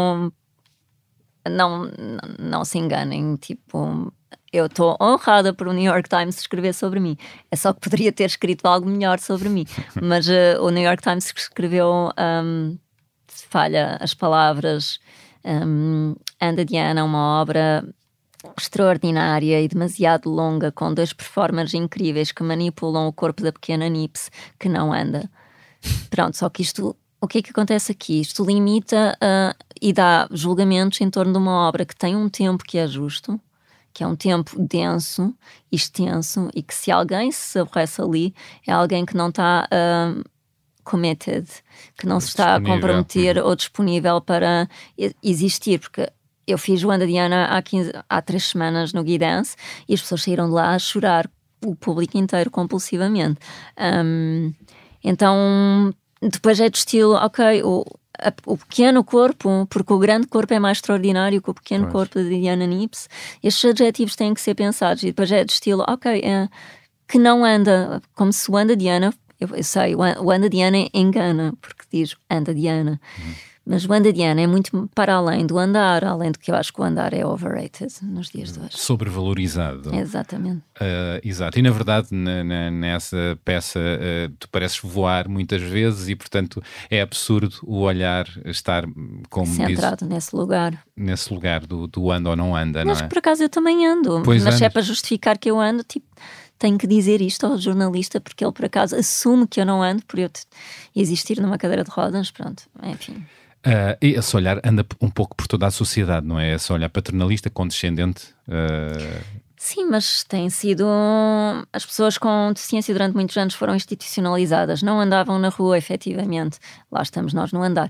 Não, não, não se enganem, tipo, eu estou honrada por o New York Times escrever sobre mim. É só que poderia ter escrito algo melhor sobre mim. Mas uh, o New York Times escreveu, um, falha as palavras, um, Anda Diana, uma obra extraordinária e demasiado longa, com dois performers incríveis que manipulam o corpo da pequena Nips, que não anda. Pronto, só que isto... O que é que acontece aqui? Isto limita uh, e dá julgamentos em torno de uma obra que tem um tempo que é justo, que é um tempo denso, extenso, e que se alguém se aborrece ali, é alguém que não está uh, committed, que não se está a comprometer ou disponível para existir, porque eu fiz o Anda Diana há, quinze, há três semanas no Guidance e as pessoas saíram de lá a chorar, o público inteiro, compulsivamente. Um, então... Depois é do estilo, ok, o, a, o pequeno corpo, porque o grande corpo é mais extraordinário que o pequeno pois. corpo de Diana Nips. Estes adjetivos têm que ser pensados. E depois é do estilo, ok, é, que não anda, como se o Anda Diana, eu, eu sei, o Anda Diana engana, porque diz Anda Diana. Uhum. Mas o Anda Diana é muito para além do andar, além do que eu acho que o andar é overrated nos dias de hoje. Sobrevalorizado. Exatamente. Uh, exato. E na verdade, na, na, nessa peça, uh, tu pareces voar muitas vezes e, portanto, é absurdo o olhar estar, como centrado diz, nesse lugar. Nesse lugar do, do anda ou não anda, mas não é? Por acaso eu também ando. Pois mas andas. Se é para justificar que eu ando, tipo... Tenho que dizer isto ao jornalista porque ele por acaso assume que eu não ando por eu existir numa cadeira de rodas, pronto, enfim. Uh, e esse olhar anda um pouco por toda a sociedade, não é? Esse olhar paternalista, condescendente. Uh... Sim, mas tem sido... As pessoas com deficiência durante muitos anos foram institucionalizadas, não andavam na rua, efetivamente. Lá estamos nós no andar.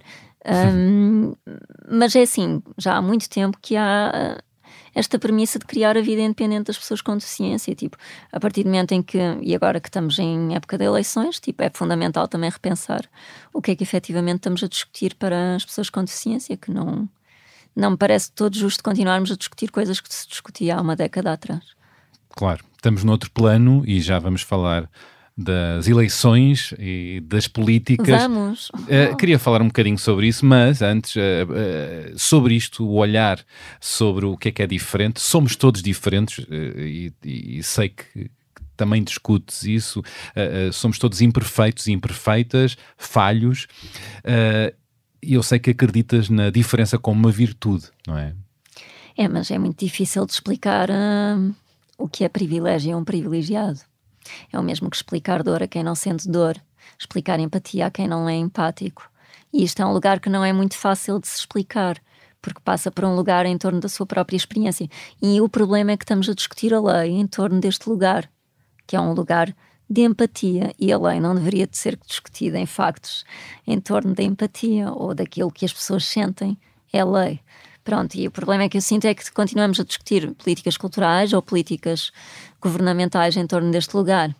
Um, mas é assim, já há muito tempo que há... esta premissa de criar a vida independente das pessoas com deficiência, tipo, a partir do momento em que, e agora que estamos em época de eleições, tipo, é fundamental também repensar o que é que efetivamente estamos a discutir para as pessoas com deficiência, que não, não me parece todo justo continuarmos a discutir coisas que se discutia há uma década atrás. Claro, estamos noutro plano e já vamos falar das eleições e das políticas. Vamos! Uh, queria falar um bocadinho sobre isso, mas antes, uh, uh, sobre isto, o olhar sobre o que é que é diferente. Somos todos diferentes uh, e, e sei que também discutes isso. Uh, uh, somos todos imperfeitos e imperfeitas, falhos. Uh, e eu sei que acreditas na diferença como uma virtude, não é? É, mas é muito difícil de explicar uh, o que é privilégio a um privilegiado. É o mesmo que explicar dor a quem não sente dor, explicar empatia a quem não é empático. E isto é um lugar que não é muito fácil de se explicar, porque passa por um lugar em torno da sua própria experiência. E o problema é que estamos a discutir a lei em torno deste lugar, que é um lugar de empatia, e a lei não deveria de ser discutida em factos em torno da empatia ou daquilo que as pessoas sentem, é lei. Pronto, e o problema é que eu sinto é que continuamos a discutir políticas culturais ou políticas governamentais em torno deste lugar.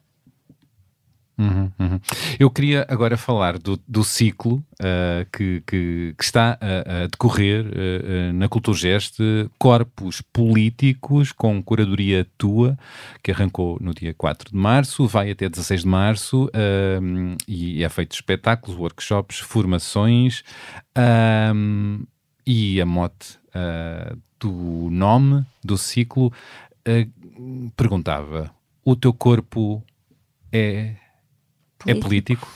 Uhum, uhum. Eu queria agora falar do, do ciclo uh, que, que, que está a, a decorrer uh, uh, na Culturgest, Corpos Políticos, com curadoria tua, que arrancou no dia quatro de março, vai até dezasseis de março uh, e é feito espetáculos, workshops, formações. Uh, E a mote uh, do nome do ciclo uh, perguntava: o teu corpo é político? É político?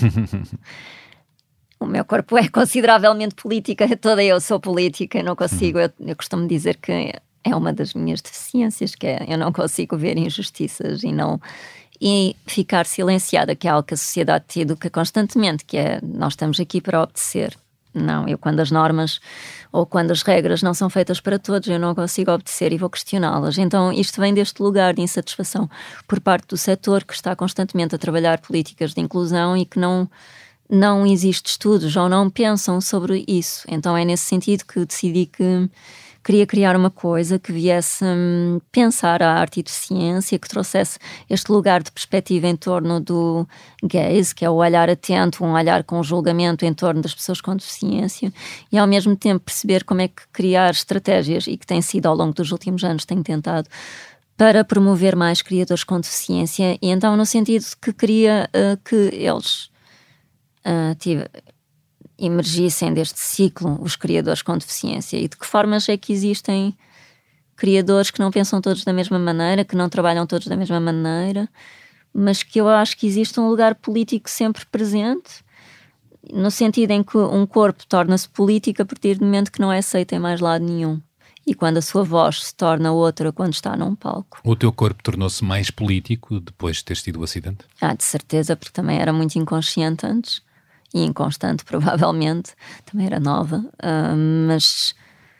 O meu corpo é consideravelmente política, toda eu sou política, não consigo, eu, eu costumo dizer que é uma das minhas deficiências, que é, eu não consigo ver injustiças e não... E ficar silenciada, que é algo que a sociedade te educa constantemente, que é, nós estamos aqui para obedecer. não, eu quando as normas ou quando as regras não são feitas para todos, eu não consigo obedecer e vou questioná-las. Então isto vem deste lugar de insatisfação por parte do setor que está constantemente a trabalhar políticas de inclusão e que não, não existe estudos ou não pensam sobre isso. Então é nesse sentido que decidi que queria criar uma coisa que viesse hum, pensar a arte e deficiência, que trouxesse este lugar de perspectiva em torno do gaze, que é o olhar atento, um olhar com julgamento em torno das pessoas com deficiência, e ao mesmo tempo perceber como é que criar estratégias, e que tem sido ao longo dos últimos anos, tenho tentado, para promover mais criadores com deficiência, e então no sentido de que queria uh, que eles uh, tive, emergissem deste ciclo os criadores com deficiência, e de que formas é que existem criadores que não pensam todos da mesma maneira, que não trabalham todos da mesma maneira, mas que eu acho que existe um lugar político sempre presente, no sentido em que um corpo torna-se político a partir do momento que não é aceito em mais lado nenhum, e quando a sua voz se torna outra quando está num palco. O teu corpo tornou-se mais político depois de teres tido o acidente? Ah, de certeza, porque também era muito inconsciente antes, e inconstante, provavelmente, também era nova, uh, mas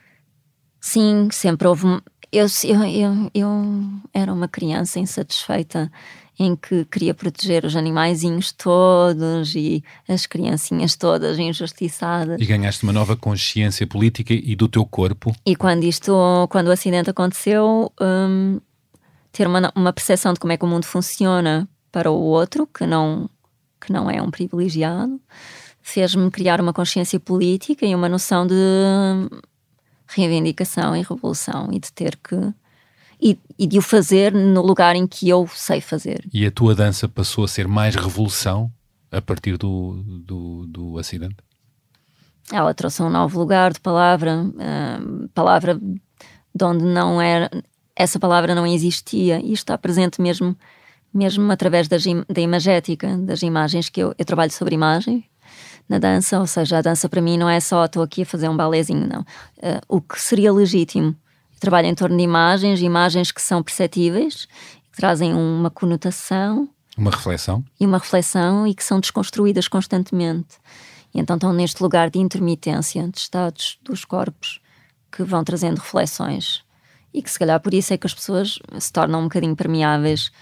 sim, sempre houve. Eu, eu, eu, eu era uma criança insatisfeita em que queria proteger os animaizinhos todos e as criancinhas todas injustiçadas. E ganhaste uma nova consciência política e do teu corpo. E quando isto, quando o acidente aconteceu, um, ter uma, uma percepção de como é que o mundo funciona para o outro, que não. que não é um privilegiado, fez-me criar uma consciência política e uma noção de reivindicação e revolução, e de ter que e, e de o fazer no lugar em que eu sei fazer. E a tua dança passou a ser mais revolução a partir do, do, do acidente? Ela trouxe um novo lugar de palavra, uh, palavra de onde não era, essa palavra não existia, e está presente mesmo mesmo através das, da imagética, das imagens que eu, eu trabalho sobre imagem na dança, ou seja, a dança para mim não é só estou aqui a fazer um balézinho, não. Uh, o que seria legítimo, eu trabalho em torno de imagens, imagens que são perceptíveis, que trazem uma conotação, uma reflexão e uma reflexão e que são desconstruídas constantemente, e então estão neste lugar de intermitência de estados dos corpos que vão trazendo reflexões, e que se calhar por isso é que as pessoas se tornam um bocadinho permeáveis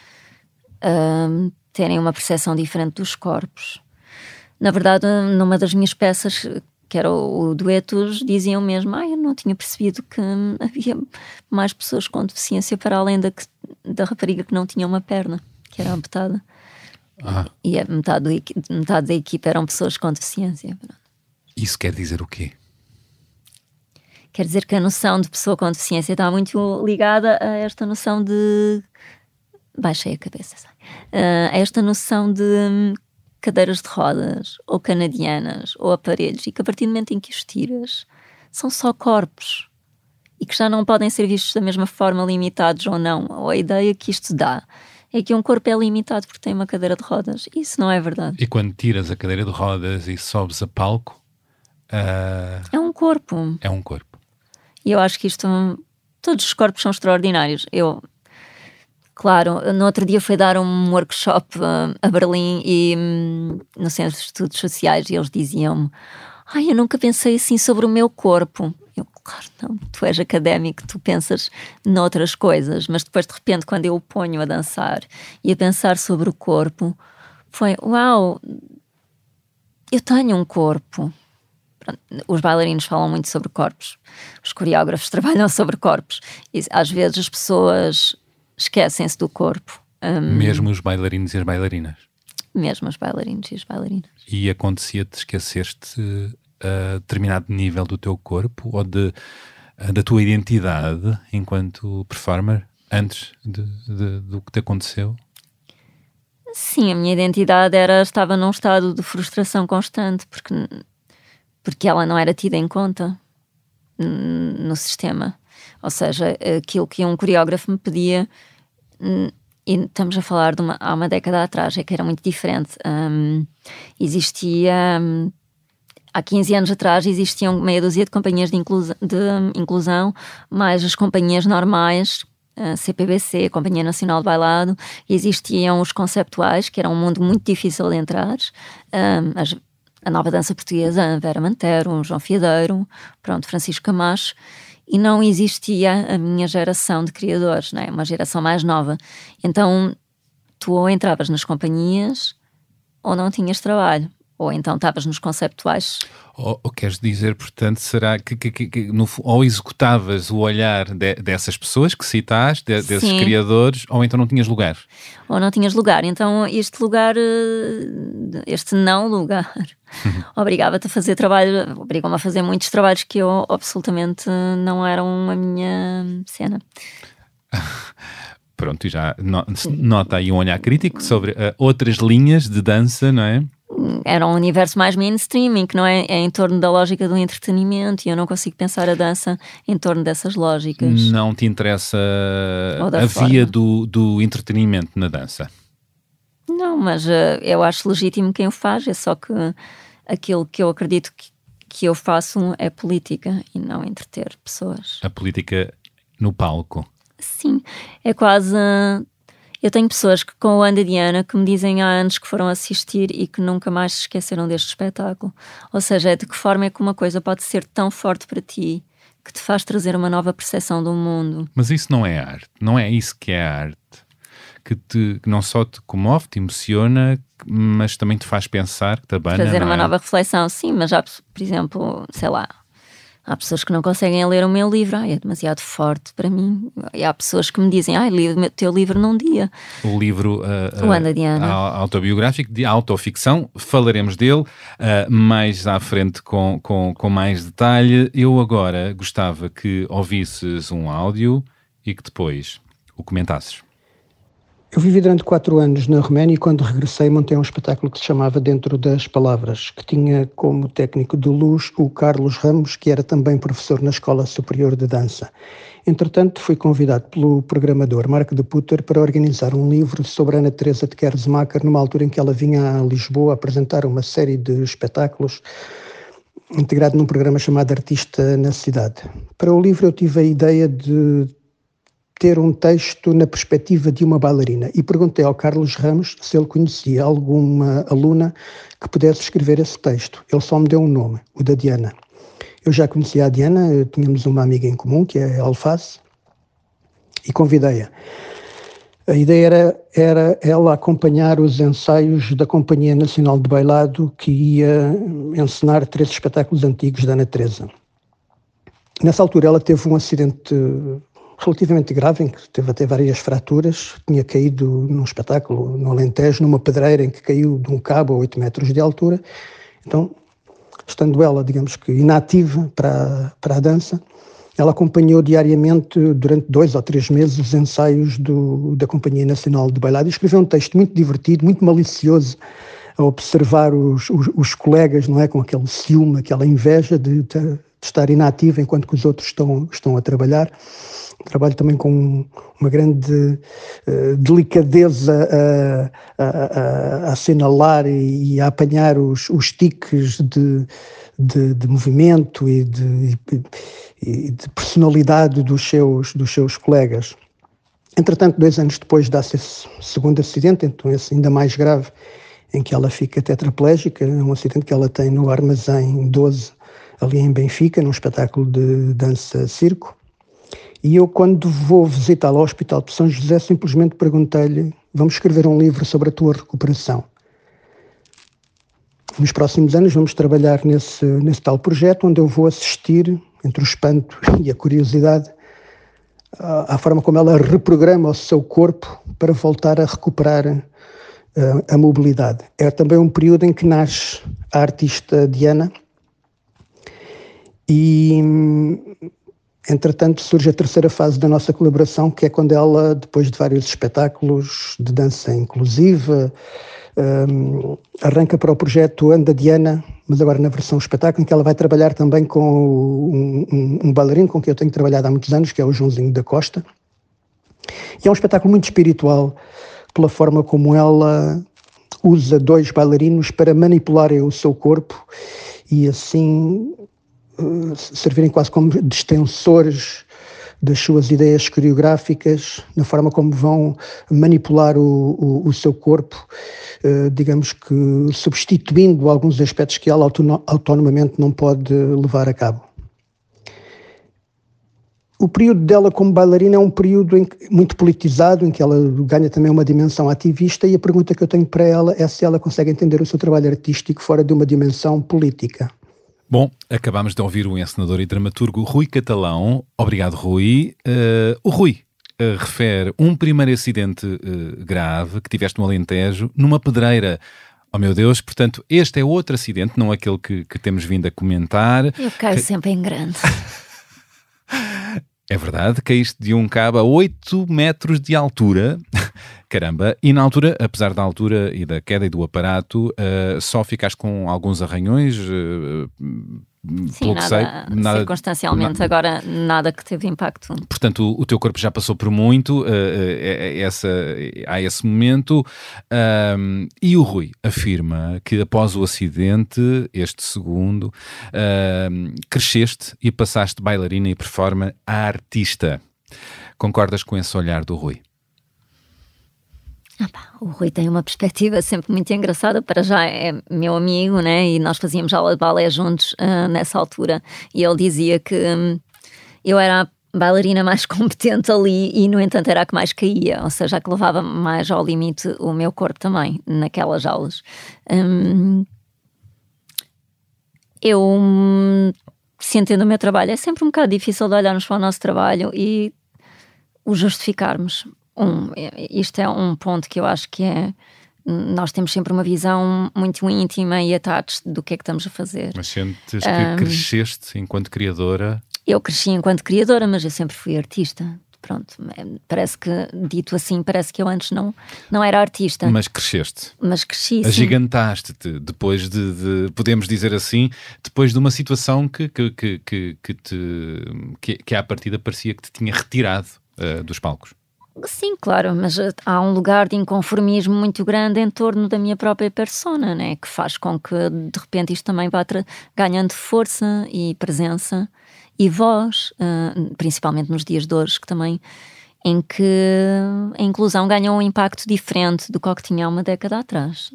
Uh, terem uma percepção diferente dos corpos. Na verdade, numa das minhas peças, que era o, o Duetos, diziam mesmo, ah, eu não tinha percebido que havia mais pessoas com deficiência para além da, da rapariga que não tinha uma perna, que era amputada. Ah. E a metade, do, metade da equipa eram pessoas com deficiência. Isso quer dizer o quê? Quer dizer que a noção de pessoa com deficiência está muito ligada a esta noção de... Baixei a cabeça. Uh, esta noção de um, cadeiras de rodas, ou canadianas, ou aparelhos, e que a partir do momento em que os tiras, são só corpos, e que já não podem ser vistos da mesma forma, limitados ou não. Ou a ideia que isto dá é que um corpo é limitado porque tem uma cadeira de rodas. Isso não é verdade. E quando tiras a cadeira de rodas e sobes a palco... Uh... É um corpo. É um corpo. E eu acho que isto... Todos os corpos são extraordinários. Eu... Claro, no outro dia fui dar um workshop uh, a Berlim e um, no Centro de Estudos Sociais, e eles diziam-me, ai, eu nunca pensei assim sobre o meu corpo. Eu, claro, não, tu és académico, tu pensas noutras coisas, mas depois de repente quando eu o ponho a dançar e a pensar sobre o corpo, foi, uau, eu tenho um corpo. Pronto, os bailarinos falam muito sobre corpos, os coreógrafos trabalham sobre corpos, e às vezes as pessoas... esquecem-se do corpo. Um, mesmo os bailarinos e as bailarinas? Mesmo os bailarinos e as bailarinas. E acontecia-te esquecer-te a determinado nível do teu corpo ou de, da tua identidade enquanto performer antes de, de, do que te aconteceu? Sim, a minha identidade era, estava num estado de frustração constante porque, porque ela não era tida em conta no sistema. Ou seja, aquilo que um coreógrafo me pedia, e estamos a falar de uma, há uma década atrás, é que era muito diferente. Um, existia, um, há quinze anos atrás, existiam meia dúzia de companhias de, inclusa, de inclusão, mais as companhias normais, a C P B C, a Companhia Nacional de Bailado, e existiam os conceptuais, que era um mundo muito difícil de entrar. Um, as, a nova dança portuguesa, a Vera Mantero, o João Fiadeiro, pronto, Francisco Camacho, e não existia a minha geração de criadores, não é? Uma geração mais nova. Então tu ou entravas nas companhias ou não tinhas trabalho, ou então estavas nos conceptuais. Ou, ou queres dizer, portanto, será que, que, que, que no, ou executavas o olhar de, dessas pessoas que citaste, de, desses Sim. criadores, ou então não tinhas lugar? Ou não tinhas lugar. Então este lugar, este não lugar, obrigava-te a fazer trabalho, obrigou-me a fazer muitos trabalhos que eu absolutamente não eram a minha cena. Pronto, e já nota aí um olhar crítico sobre uh, outras linhas de dança, não é? Era um universo mais mainstream, em que não é, é em torno da lógica do entretenimento, e eu não consigo pensar a dança em torno dessas lógicas. Não te interessa a forma. via do, do entretenimento na dança? Não, mas uh, eu acho legítimo quem o faz, é só que aquilo que eu acredito que, que eu faço é política e não entreter pessoas. A política no palco? Sim, é quase... Eu tenho pessoas que, com o Anda Diana, que me dizem há anos que foram assistir e que nunca mais se esqueceram deste espetáculo. Ou seja, de que forma é que uma coisa pode ser tão forte para ti que te faz trazer uma nova percepção do mundo. Mas isso não é arte, não é isso que é arte. Que, te, que não só te comove, te emociona, mas também te faz pensar, que te abana. Trazer uma é? nova reflexão, sim, mas já, por exemplo, sei lá, há pessoas que não conseguem ler o meu livro, ai, é demasiado forte para mim. E há pessoas que me dizem, ai, li o teu livro num dia. O livro uh, o Anda Diana. Uh, autobiográfico, de autoficção, falaremos dele uh, mais à frente com, com, com mais detalhe. Eu agora gostava que ouvisses um áudio e que depois o comentasses. Eu vivi durante quatro anos na Roménia e quando regressei montei um espetáculo que se chamava Dentro das Palavras, que tinha como técnico de luz o Carlos Ramos, que era também professor na Escola Superior de Dança. Entretanto, fui convidado pelo programador Marco de Putter para organizar um livro sobre Ana Teresa de Kersmacher, numa altura em que ela vinha a Lisboa apresentar uma série de espetáculos integrado num programa chamado Artista na Cidade. Para o livro eu tive a ideia de ter um texto na perspectiva de uma bailarina e perguntei ao Carlos Ramos se ele conhecia alguma aluna que pudesse escrever esse texto. Ele só me deu um nome, o da Diana. Eu já conhecia a Diana, tínhamos uma amiga em comum, que é a Alface, e convidei-a. A ideia era, era ela acompanhar os ensaios da Companhia Nacional de Bailado, que ia encenar três espetáculos antigos da Ana Teresa. Nessa altura ela teve um acidente relativamente grave, em que teve até várias fraturas, tinha caído num espetáculo no Alentejo, numa pedreira em que caiu de um cabo a oito metros de altura. Então, estando ela, digamos que inativa para, para a dança, ela acompanhou diariamente, durante dois ou três meses, os ensaios do, da Companhia Nacional de Bailado e escreveu um texto muito divertido, muito malicioso, a observar os, os, os colegas, não é, com aquele ciúme, aquela inveja de, de, de estar inativa enquanto que os outros estão, estão a trabalhar. Trabalho também com uma grande uh, delicadeza a, a, a, a assinalar e, e a apanhar os, os tiques de, de, de movimento e de, e de personalidade dos seus, dos seus colegas. Entretanto, dois anos depois dá-se esse segundo acidente, então esse ainda mais grave, em que ela fica tetraplégica, um acidente que ela tem no Armazém doze, ali em Benfica, num espetáculo de dança-circo. E eu, quando vou visitá-la ao Hospital de São José, simplesmente perguntei-lhe: vamos escrever um livro sobre a tua recuperação. Nos próximos anos vamos trabalhar nesse, nesse tal projeto, onde eu vou assistir, entre o espanto e a curiosidade, à, à forma como ela reprograma o seu corpo para voltar a recuperar a, a mobilidade. É também um período em que nasce a artista Diana e... Entretanto, surge a terceira fase da nossa colaboração, que é quando ela, depois de vários espetáculos de dança inclusiva, um, arranca para o projeto Anda Diana, mas agora na versão espetáculo, em que ela vai trabalhar também com um, um, um bailarino com quem eu tenho trabalhado há muitos anos, que é o Joãozinho da Costa. E é um espetáculo muito espiritual, pela forma como ela usa dois bailarinos para manipularem o seu corpo e assim servirem quase como distensores das suas ideias coreográficas, na forma como vão manipular o, o, o seu corpo, uh, digamos que substituindo alguns aspectos que ela autonomamente não pode levar a cabo. O período dela como bailarina é um período em que, muito politizado, em que ela ganha também uma dimensão ativista, e a pergunta que eu tenho para ela é se ela consegue entender o seu trabalho artístico fora de uma dimensão política. Bom, acabámos de ouvir o encenador e dramaturgo Rui Catalão. Obrigado, Rui. Uh, o Rui uh, refere um primeiro acidente uh, grave que tiveste no Alentejo, numa pedreira. Oh meu Deus, portanto, este é outro acidente, não aquele que, que temos vindo a comentar. Eu caio que... sempre em grande. É verdade, caíste de um cabo a oito metros de altura, caramba, e na altura, apesar da altura e da queda e do aparato, uh, só ficaste com alguns arranhões, uh, Sim, pelo nada, que sei, nada, circunstancialmente, na, agora nada que teve impacto. Portanto, o, o teu corpo já passou por muito, uh, uh, essa, há esse momento, uh, e o Rui afirma que após o acidente, este segundo, uh, cresceste e passaste bailarina e performer a artista. Concordas com esse olhar do Rui? Ah pá, o Rui tem uma perspectiva sempre muito engraçada. Para já é meu amigo, né? E nós fazíamos aula de balé juntos uh, nessa altura, e ele dizia que um, eu era a bailarina mais competente ali e, no entanto, era a que mais caía, ou seja, a que levava mais ao limite o meu corpo também, naquelas aulas. Um, eu, um, sentindo o meu trabalho, é sempre um bocado difícil de olharmos para o nosso trabalho e o justificarmos. Um, isto é um ponto que eu acho que é, nós temos sempre uma visão muito íntima e attached do que é que estamos a fazer. Mas sentes que um, cresceste enquanto criadora? Eu cresci enquanto criadora, mas eu sempre fui artista. Pronto, parece que, dito assim, parece que eu antes não, não era artista. Mas cresceste. Mas cresci, sim. Agigantaste-te depois de, de, podemos dizer assim, depois de uma situação que, que, que, que, que, te, que, que à partida parecia que te tinha retirado uh, dos palcos. Sim, claro, mas há um lugar de inconformismo muito grande em torno da minha própria persona, né? Que faz com que de repente isto também vá ganhando força e presença e voz, uh, principalmente nos dias de hoje, que também, em que a inclusão ganha um impacto diferente do que tinha há uma década atrás.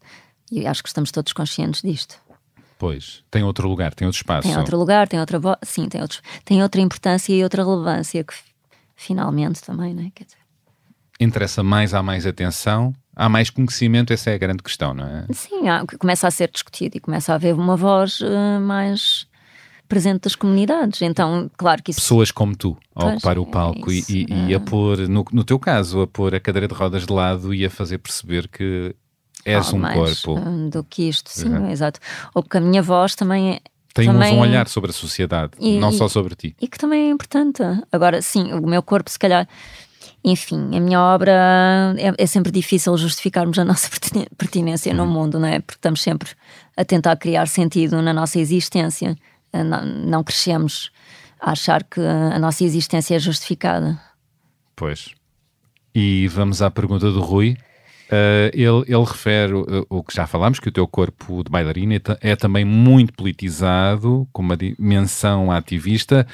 E acho que estamos todos conscientes disto. Pois, tem outro lugar, tem outro espaço. Tem outro lugar, tem outra voz, sim, tem, outros, tem outra importância e outra relevância que finalmente também, né? Quer dizer, interessa mais, há mais atenção, há mais conhecimento, essa é a grande questão, não é? Sim, há, começa a ser discutido e começa a haver uma voz uh, mais presente das comunidades. Então, claro que isso... Pessoas como tu, a pois, ocupar o palco é e, isso, e, é... e a pôr, no, no teu caso, a pôr a cadeira de rodas de lado e a fazer perceber que és ah, um mais, corpo. Uh, do que isto, sim, Uhum. exato. Ou porque a minha voz também é... Tem também... um olhar sobre a sociedade, e, não e, só sobre ti. E que também é importante. Agora, sim, o meu corpo, se calhar... Enfim, a minha obra é, é sempre difícil justificarmos a nossa pertinência no mundo, não é? Porque estamos sempre a tentar criar sentido na nossa existência. Não, não crescemos a achar que a nossa existência é justificada. Pois. E vamos à pergunta do Rui. Uh, ele, ele refere uh, o que já falámos, que o teu corpo de bailarina é, é também muito politizado, com uma dimensão ativista.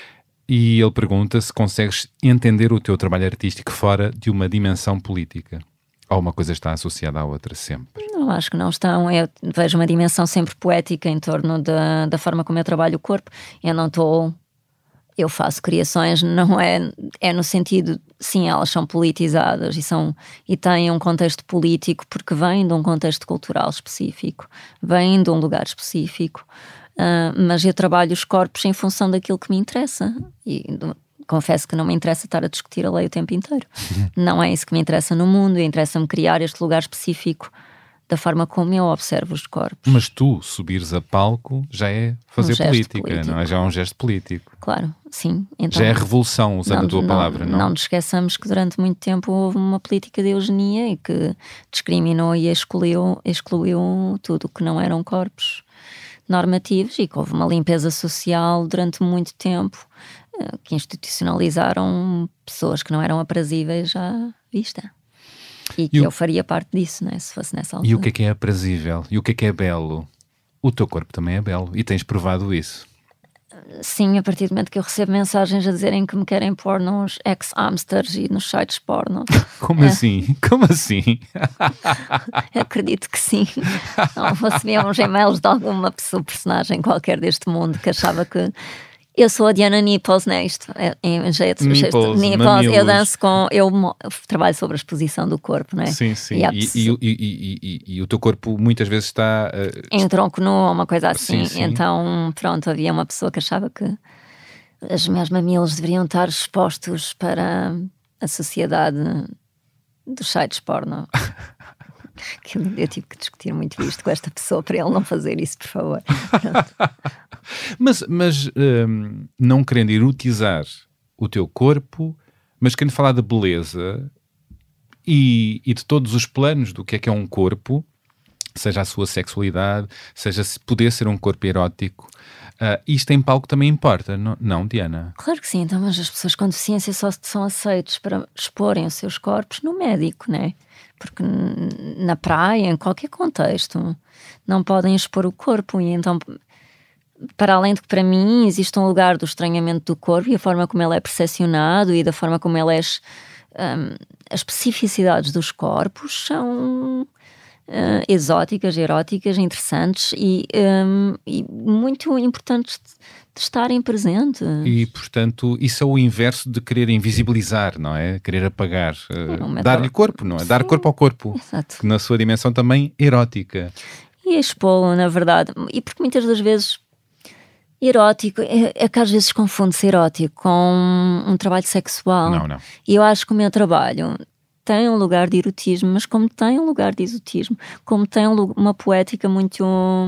E ele pergunta se consegues entender o teu trabalho artístico fora de uma dimensão política. Ou uma coisa está associada à outra sempre? Não, acho que não estão. Eu vejo uma dimensão sempre poética em torno da, da forma como eu trabalho o corpo. Eu não estou... Eu faço criações, não é... É no sentido... Sim, elas são politizadas e, são, e têm um contexto político porque vêm de um contexto cultural específico. Vêm de um lugar específico. Uh, mas eu trabalho os corpos em função daquilo que me interessa e do, confesso que não me interessa estar a discutir a lei o tempo inteiro. Não é isso que me interessa no mundo, interessa-me criar este lugar específico da forma como eu observo os corpos. Mas tu subires a palco já é fazer um política, político. não é? Já é um gesto político. Claro, sim. Então, já é revolução, usando não, a tua não, palavra, não? Não nos esqueçamos que durante muito tempo houve uma política de eugenia e que discriminou e excluiu, excluiu tudo o que não eram corpos normativos e que houve uma limpeza social durante muito tempo que institucionalizaram pessoas que não eram aprazíveis à vista. E que e o... eu faria parte disso, né, se fosse nessa altura. E o que é que é aprazível? E o que é que é belo? O teu corpo também é belo e tens provado isso. Sim, a partir do momento que eu recebo mensagens a dizerem que me querem pôr nos ex-hamsters e nos sites porno. Como É. assim? Como assim? Acredito que sim. Não, recebi uns e-mails de alguma pessoa, personagem qualquer deste mundo que achava que eu sou a Diana Nipples neste. É, em jeito, Nipples, jeito- Nipples. mamilos. Eu danço com. Eu mo- trabalho sobre a exposição do corpo, não é? Sim, sim. E há E, pessoa- e, e, e, e, e o teu corpo muitas vezes está... uh, em tronco nu ou uma coisa assim. Sim, sim. Então, pronto, havia uma pessoa que achava que os meus mamilos deveriam estar expostos para a sociedade dos sites porno. Que eu, eu tive que discutir muito isto com esta pessoa para ele não fazer isso, por favor. Pronto. Mas, mas hum, não querendo erotizar o teu corpo, mas querendo falar da beleza e, e de todos os planos do que é que é um corpo, seja a sua sexualidade, seja se poder ser um corpo erótico, uh, isto em palco também importa, não, não, Diana? Claro que sim, então, mas as pessoas com deficiência só são aceitos para exporem os seus corpos no médico, não é? Porque n- na praia, em qualquer contexto, não podem expor o corpo. E então, para além de que para mim existe um lugar do estranhamento do corpo e a forma como ele é percepcionado e da forma como ele é, hum, as especificidades dos corpos são uh, exóticas, eróticas, interessantes e, hum, e muito importantes de, de estarem presentes. E, portanto, isso é o inverso de querer invisibilizar, não é? Querer apagar. uh, É um método- dar-lhe corpo, não é? Dar Sim. corpo ao corpo. Exato. Que na sua dimensão também erótica. E expô-lo, na verdade. E porque muitas das vezes erótico, é, é que às vezes confunde-se erótico com um trabalho sexual. Não, não. E eu acho que o meu trabalho tem um lugar de erotismo, mas como tem um lugar de exotismo, como tem um lu- uma poética muito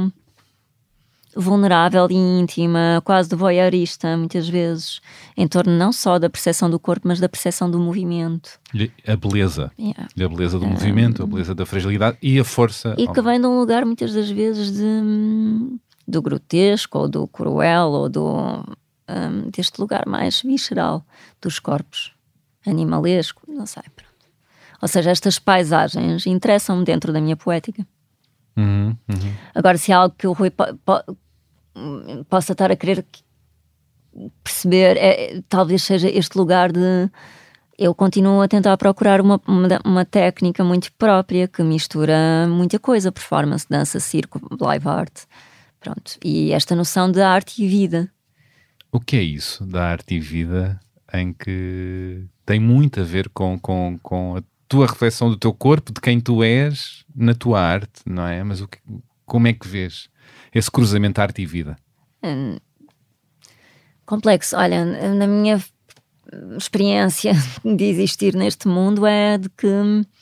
vulnerável e íntima, quase de voyeurista, muitas vezes, em torno não só da percepção do corpo, mas da percepção do movimento. E a beleza. Yeah. A beleza do movimento, a beleza da fragilidade e a força. E que vem de um lugar muitas das vezes de, do grotesco ou do cruel ou do, hum, deste lugar mais visceral dos corpos, animalesco, não sei. Pronto. Ou seja, estas paisagens interessam-me dentro da minha poética. Uhum, uhum. Agora, se há algo que o Rui po- po- possa estar a querer perceber, é, talvez seja este lugar de... Eu continuo a tentar procurar uma, uma, uma técnica muito própria que mistura muita coisa, performance, dança, circo, live art, pronto. E esta noção de arte e vida. O que é isso da arte e vida em que tem muito a ver com, com, com a tua reflexão do teu corpo, de quem tu és na tua arte, não é? Mas o que, como é que vês esse cruzamento arte e vida? Hum, complexo. Olha, na minha experiência de existir neste mundo é de que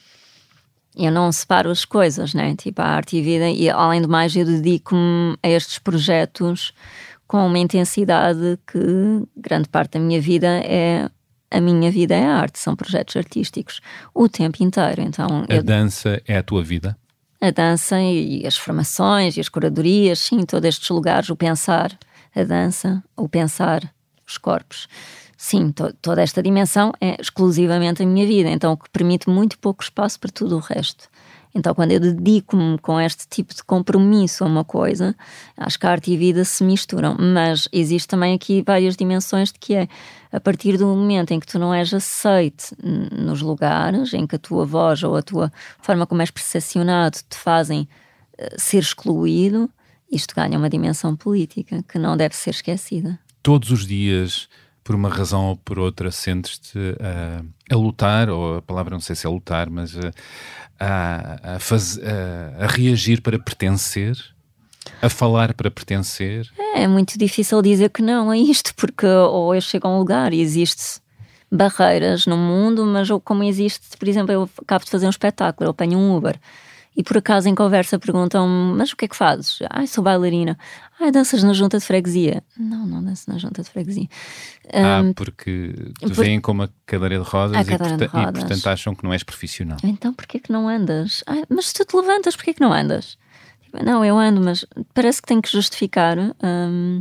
eu não separo as coisas, né? Tipo a arte e a vida, e além do mais eu dedico-me a estes projetos com uma intensidade que grande parte da minha vida é a minha vida é a arte, são projetos artísticos o tempo inteiro. Então A eu, dança é a tua vida? a dança e as formações e as curadorias, sim, todos estes lugares, o pensar, a dança, o pensar, os corpos. Sim, to- toda esta dimensão é exclusivamente a minha vida, então o que permite muito pouco espaço para tudo o resto. Então quando eu dedico-me com este tipo de compromisso a uma coisa, acho que a arte e a vida se misturam, mas existe também aqui várias dimensões de que é, a partir do momento em que tu não és aceite n- nos lugares, em que a tua voz ou a tua forma como és percepcionado te fazem eh, ser excluído, isto ganha uma dimensão política que não deve ser esquecida. Todos os dias, por uma razão ou por outra, sentes-te uh, a lutar, ou a palavra não sei se é lutar, mas uh, a, a, faz, a, a reagir para pertencer, a falar para pertencer. É muito difícil dizer que não a isto, porque ou eu chego a um lugar e existe barreiras no mundo, mas ou como existe, por exemplo, eu acabo de fazer um espetáculo, eu apanho um Uber e por acaso em conversa perguntam-me, mas o que é que fazes? Ai, sou bailarina. Ai, danças na junta de freguesia? Não, não danço na junta de freguesia. Ah, Hum, porque te por- veem como a cadeira de rodas, A e, cadeira de porta- e, rodas. portanto acham que não és profissional. Então porquê que não andas? Ai, mas se tu te levantas, porquê que não andas? Tipo, não, eu ando, mas parece que tenho que justificar hum,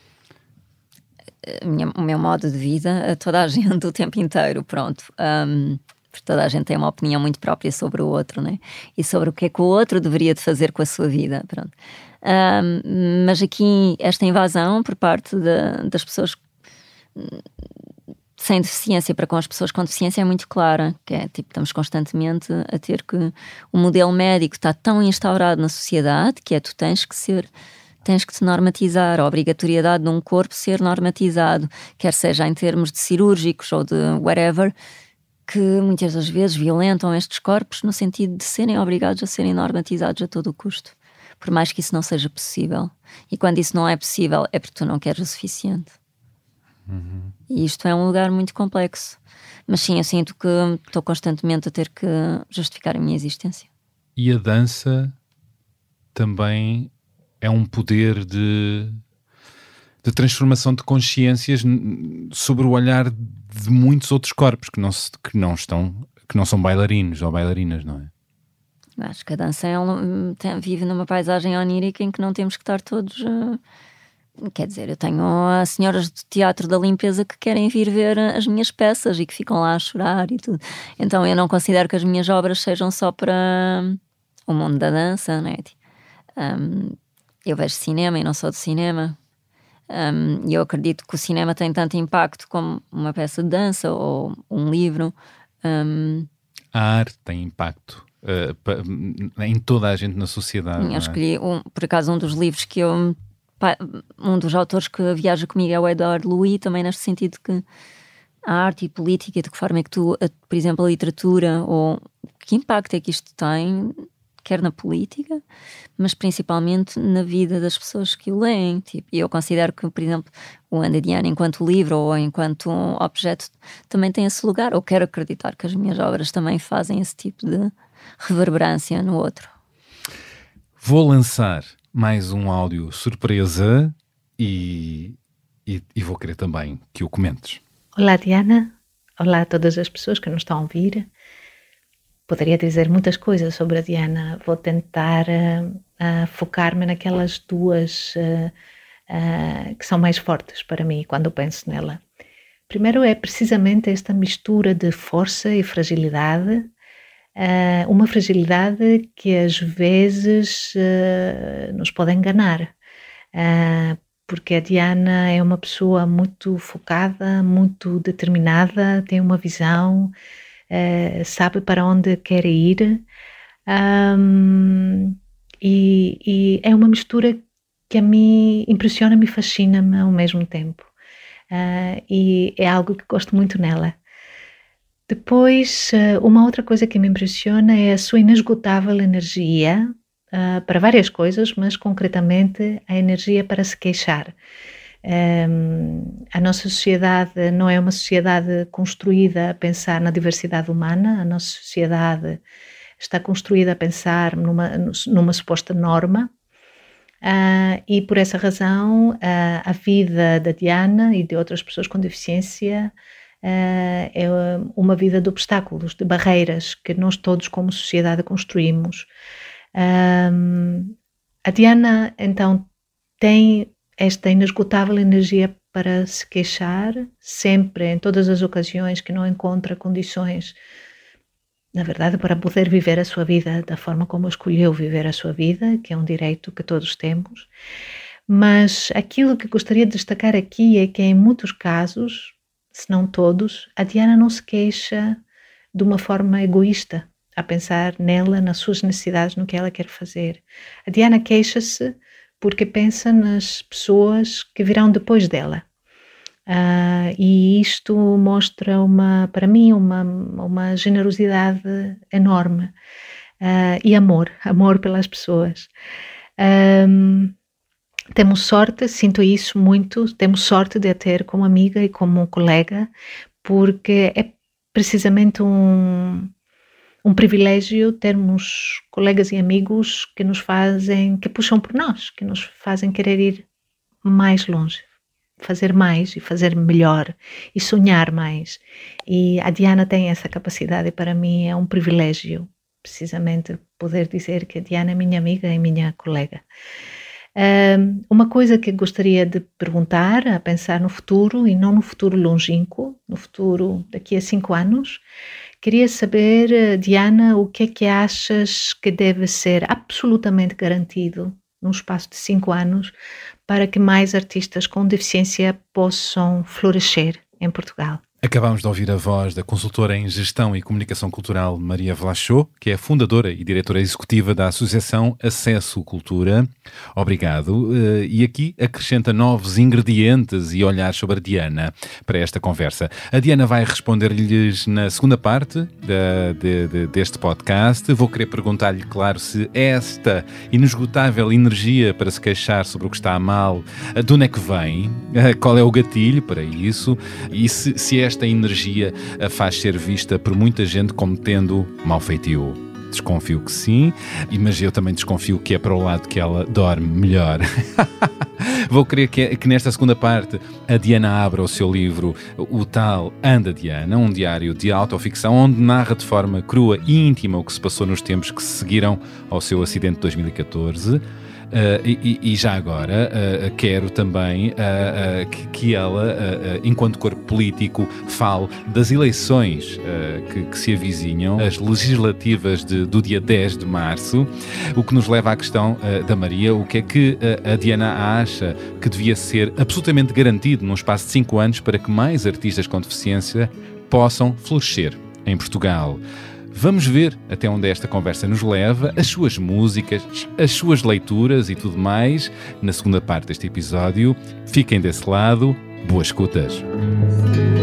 a minha- o meu modo de vida a toda a gente o tempo inteiro, pronto. Hum, porque toda a gente tem uma opinião muito própria sobre o outro, né? E sobre o que é que o outro deveria de fazer com a sua vida, pronto. Um, mas aqui esta invasão por parte de, das pessoas sem deficiência para com as pessoas com deficiência é muito clara, que é tipo, estamos constantemente a ter que o modelo médico está tão instaurado na sociedade que é tu tens que ser tens que te normatizar, a obrigatoriedade de um corpo ser normatizado, quer seja em termos de cirúrgicos ou de whatever, que muitas das vezes violentam estes corpos no sentido de serem obrigados a serem normatizados a todo o custo, por mais que isso não seja possível. E quando isso não é possível é porque tu não queres o suficiente. Uhum. E isto é um lugar muito complexo. Mas sim, eu sinto que estou constantemente a ter que justificar a minha existência. E a dança também é um poder de, de transformação de consciências sobre o olhar de muitos outros corpos que não, se, que não estão, que não são bailarinos ou bailarinas, não é? Acho que a dança é um, tem, vive numa paisagem onírica em que não temos que estar todos... Uh, quer dizer, eu tenho as senhoras do teatro da limpeza que querem vir ver as minhas peças e que ficam lá a chorar e tudo. Então eu não considero que as minhas obras sejam só para o mundo da dança, não é? Um, eu vejo cinema e não sou de cinema. E um, eu acredito que o cinema tem tanto impacto como uma peça de dança ou um livro. Um, a arte tem impacto uh, em toda a gente na sociedade. Eu escolhi, um, por acaso, um dos livros que eu... Um dos autores que viaja comigo é o Edouard Louis, também neste sentido que a arte e política, de que forma é que tu, por exemplo, a literatura, ou que impacto é que isto tem... quer na política, mas principalmente na vida das pessoas que o leem. Tipo, e eu considero que, por exemplo, o Anda Diana, enquanto livro ou enquanto objeto, também tem esse lugar. Ou quero acreditar que as minhas obras também fazem esse tipo de reverberância no outro. Vou lançar mais um áudio surpresa e, e, e vou querer também que o comentes. Olá, Diana. Olá a todas as pessoas que nos estão a ouvir. Poderia dizer muitas coisas sobre a Diana. Vou tentar uh, uh, focar-me naquelas duas uh, uh, que são mais fortes para mim quando penso nela. Primeiro é precisamente esta mistura de força e fragilidade, uh, uma fragilidade que às vezes uh, nos pode enganar, uh, porque a Diana é uma pessoa muito focada, muito determinada, tem uma visão, Uh, sabe para onde quer ir, um, e, e é uma mistura que a mim impressiona-me e fascina-me ao mesmo tempo, uh, e é algo que gosto muito nela. Depois, uh, uma outra coisa que me impressiona é a sua inesgotável energia, uh, para várias coisas, mas concretamente a energia para se queixar. Um, a nossa sociedade não é uma sociedade construída a pensar na diversidade humana, a nossa sociedade está construída a pensar numa, numa suposta norma, uh, e por essa razão uh, a vida da Diana e de outras pessoas com deficiência uh, é uma vida de obstáculos, de barreiras que nós todos como sociedade construímos. Um, a Diana então tem esta inesgotável energia para se queixar, sempre, em todas as ocasiões que não encontra condições, na verdade, para poder viver a sua vida da forma como escolheu viver a sua vida, que é um direito que todos temos. Mas aquilo que gostaria de destacar aqui é que em muitos casos, se não todos, a Diana não se queixa de uma forma egoísta, a pensar nela, nas suas necessidades, no que ela quer fazer. A Diana queixa-se porque pensa nas pessoas que virão depois dela. Uh, e isto mostra, uma, para mim, uma, uma generosidade enorme. Uh, e amor, amor pelas pessoas. Um, temos sorte, sinto isso muito, temos sorte de a ter como amiga e como colega, porque é precisamente um... um privilégio termos colegas e amigos que nos fazem, que puxam por nós, que nos fazem querer ir mais longe, fazer mais e fazer melhor e sonhar mais. E a Diana tem essa capacidade, e para mim é um privilégio, precisamente, poder dizer que a Diana é minha amiga e minha colega. Um, uma coisa que gostaria de perguntar, a pensar no futuro, e não no futuro longínquo, no futuro daqui a cinco anos, queria saber, Diana, o que é que achas que deve ser absolutamente garantido num espaço de cinco anos, para que mais artistas com deficiência possam florescer em Portugal. Acabámos de ouvir a voz da consultora em Gestão e Comunicação Cultural Maria Vlachot, que é a fundadora e diretora executiva da Associação Acesso Cultura. Obrigado. E aqui acrescenta novos ingredientes e olhares sobre a Diana para esta conversa. A Diana vai responder-lhes na segunda parte de, de, de, deste podcast. Vou querer perguntar-lhe, claro, se esta inesgotável energia para se queixar sobre o que está mal, de onde é que vem, qual é o gatilho para isso, e se, se esta energia a faz ser vista por muita gente como tendo mau feitio. Desconfio que sim, mas eu também desconfio que é para o lado que ela dorme melhor. Vou querer que, que nesta segunda parte a Diana abra o seu livro, o tal Anda Diana, um diário de autoficção, onde narra de forma crua e íntima o que se passou nos tempos que se seguiram ao seu acidente de dois mil e catorze. Uh, e, e já agora uh, quero também uh, uh, que, que ela, uh, uh, enquanto corpo político, fale das eleições uh, que, que se avizinham, as legislativas de, do dia dez de março, o que nos leva à questão uh, da Maria, o que é que uh, a Diana acha que devia ser absolutamente garantido num espaço de cinco anos para que mais artistas com deficiência possam florescer em Portugal. Vamos ver até onde esta conversa nos leva, as suas músicas, as suas leituras e tudo mais, na segunda parte deste episódio. Fiquem desse lado. Boas escutas.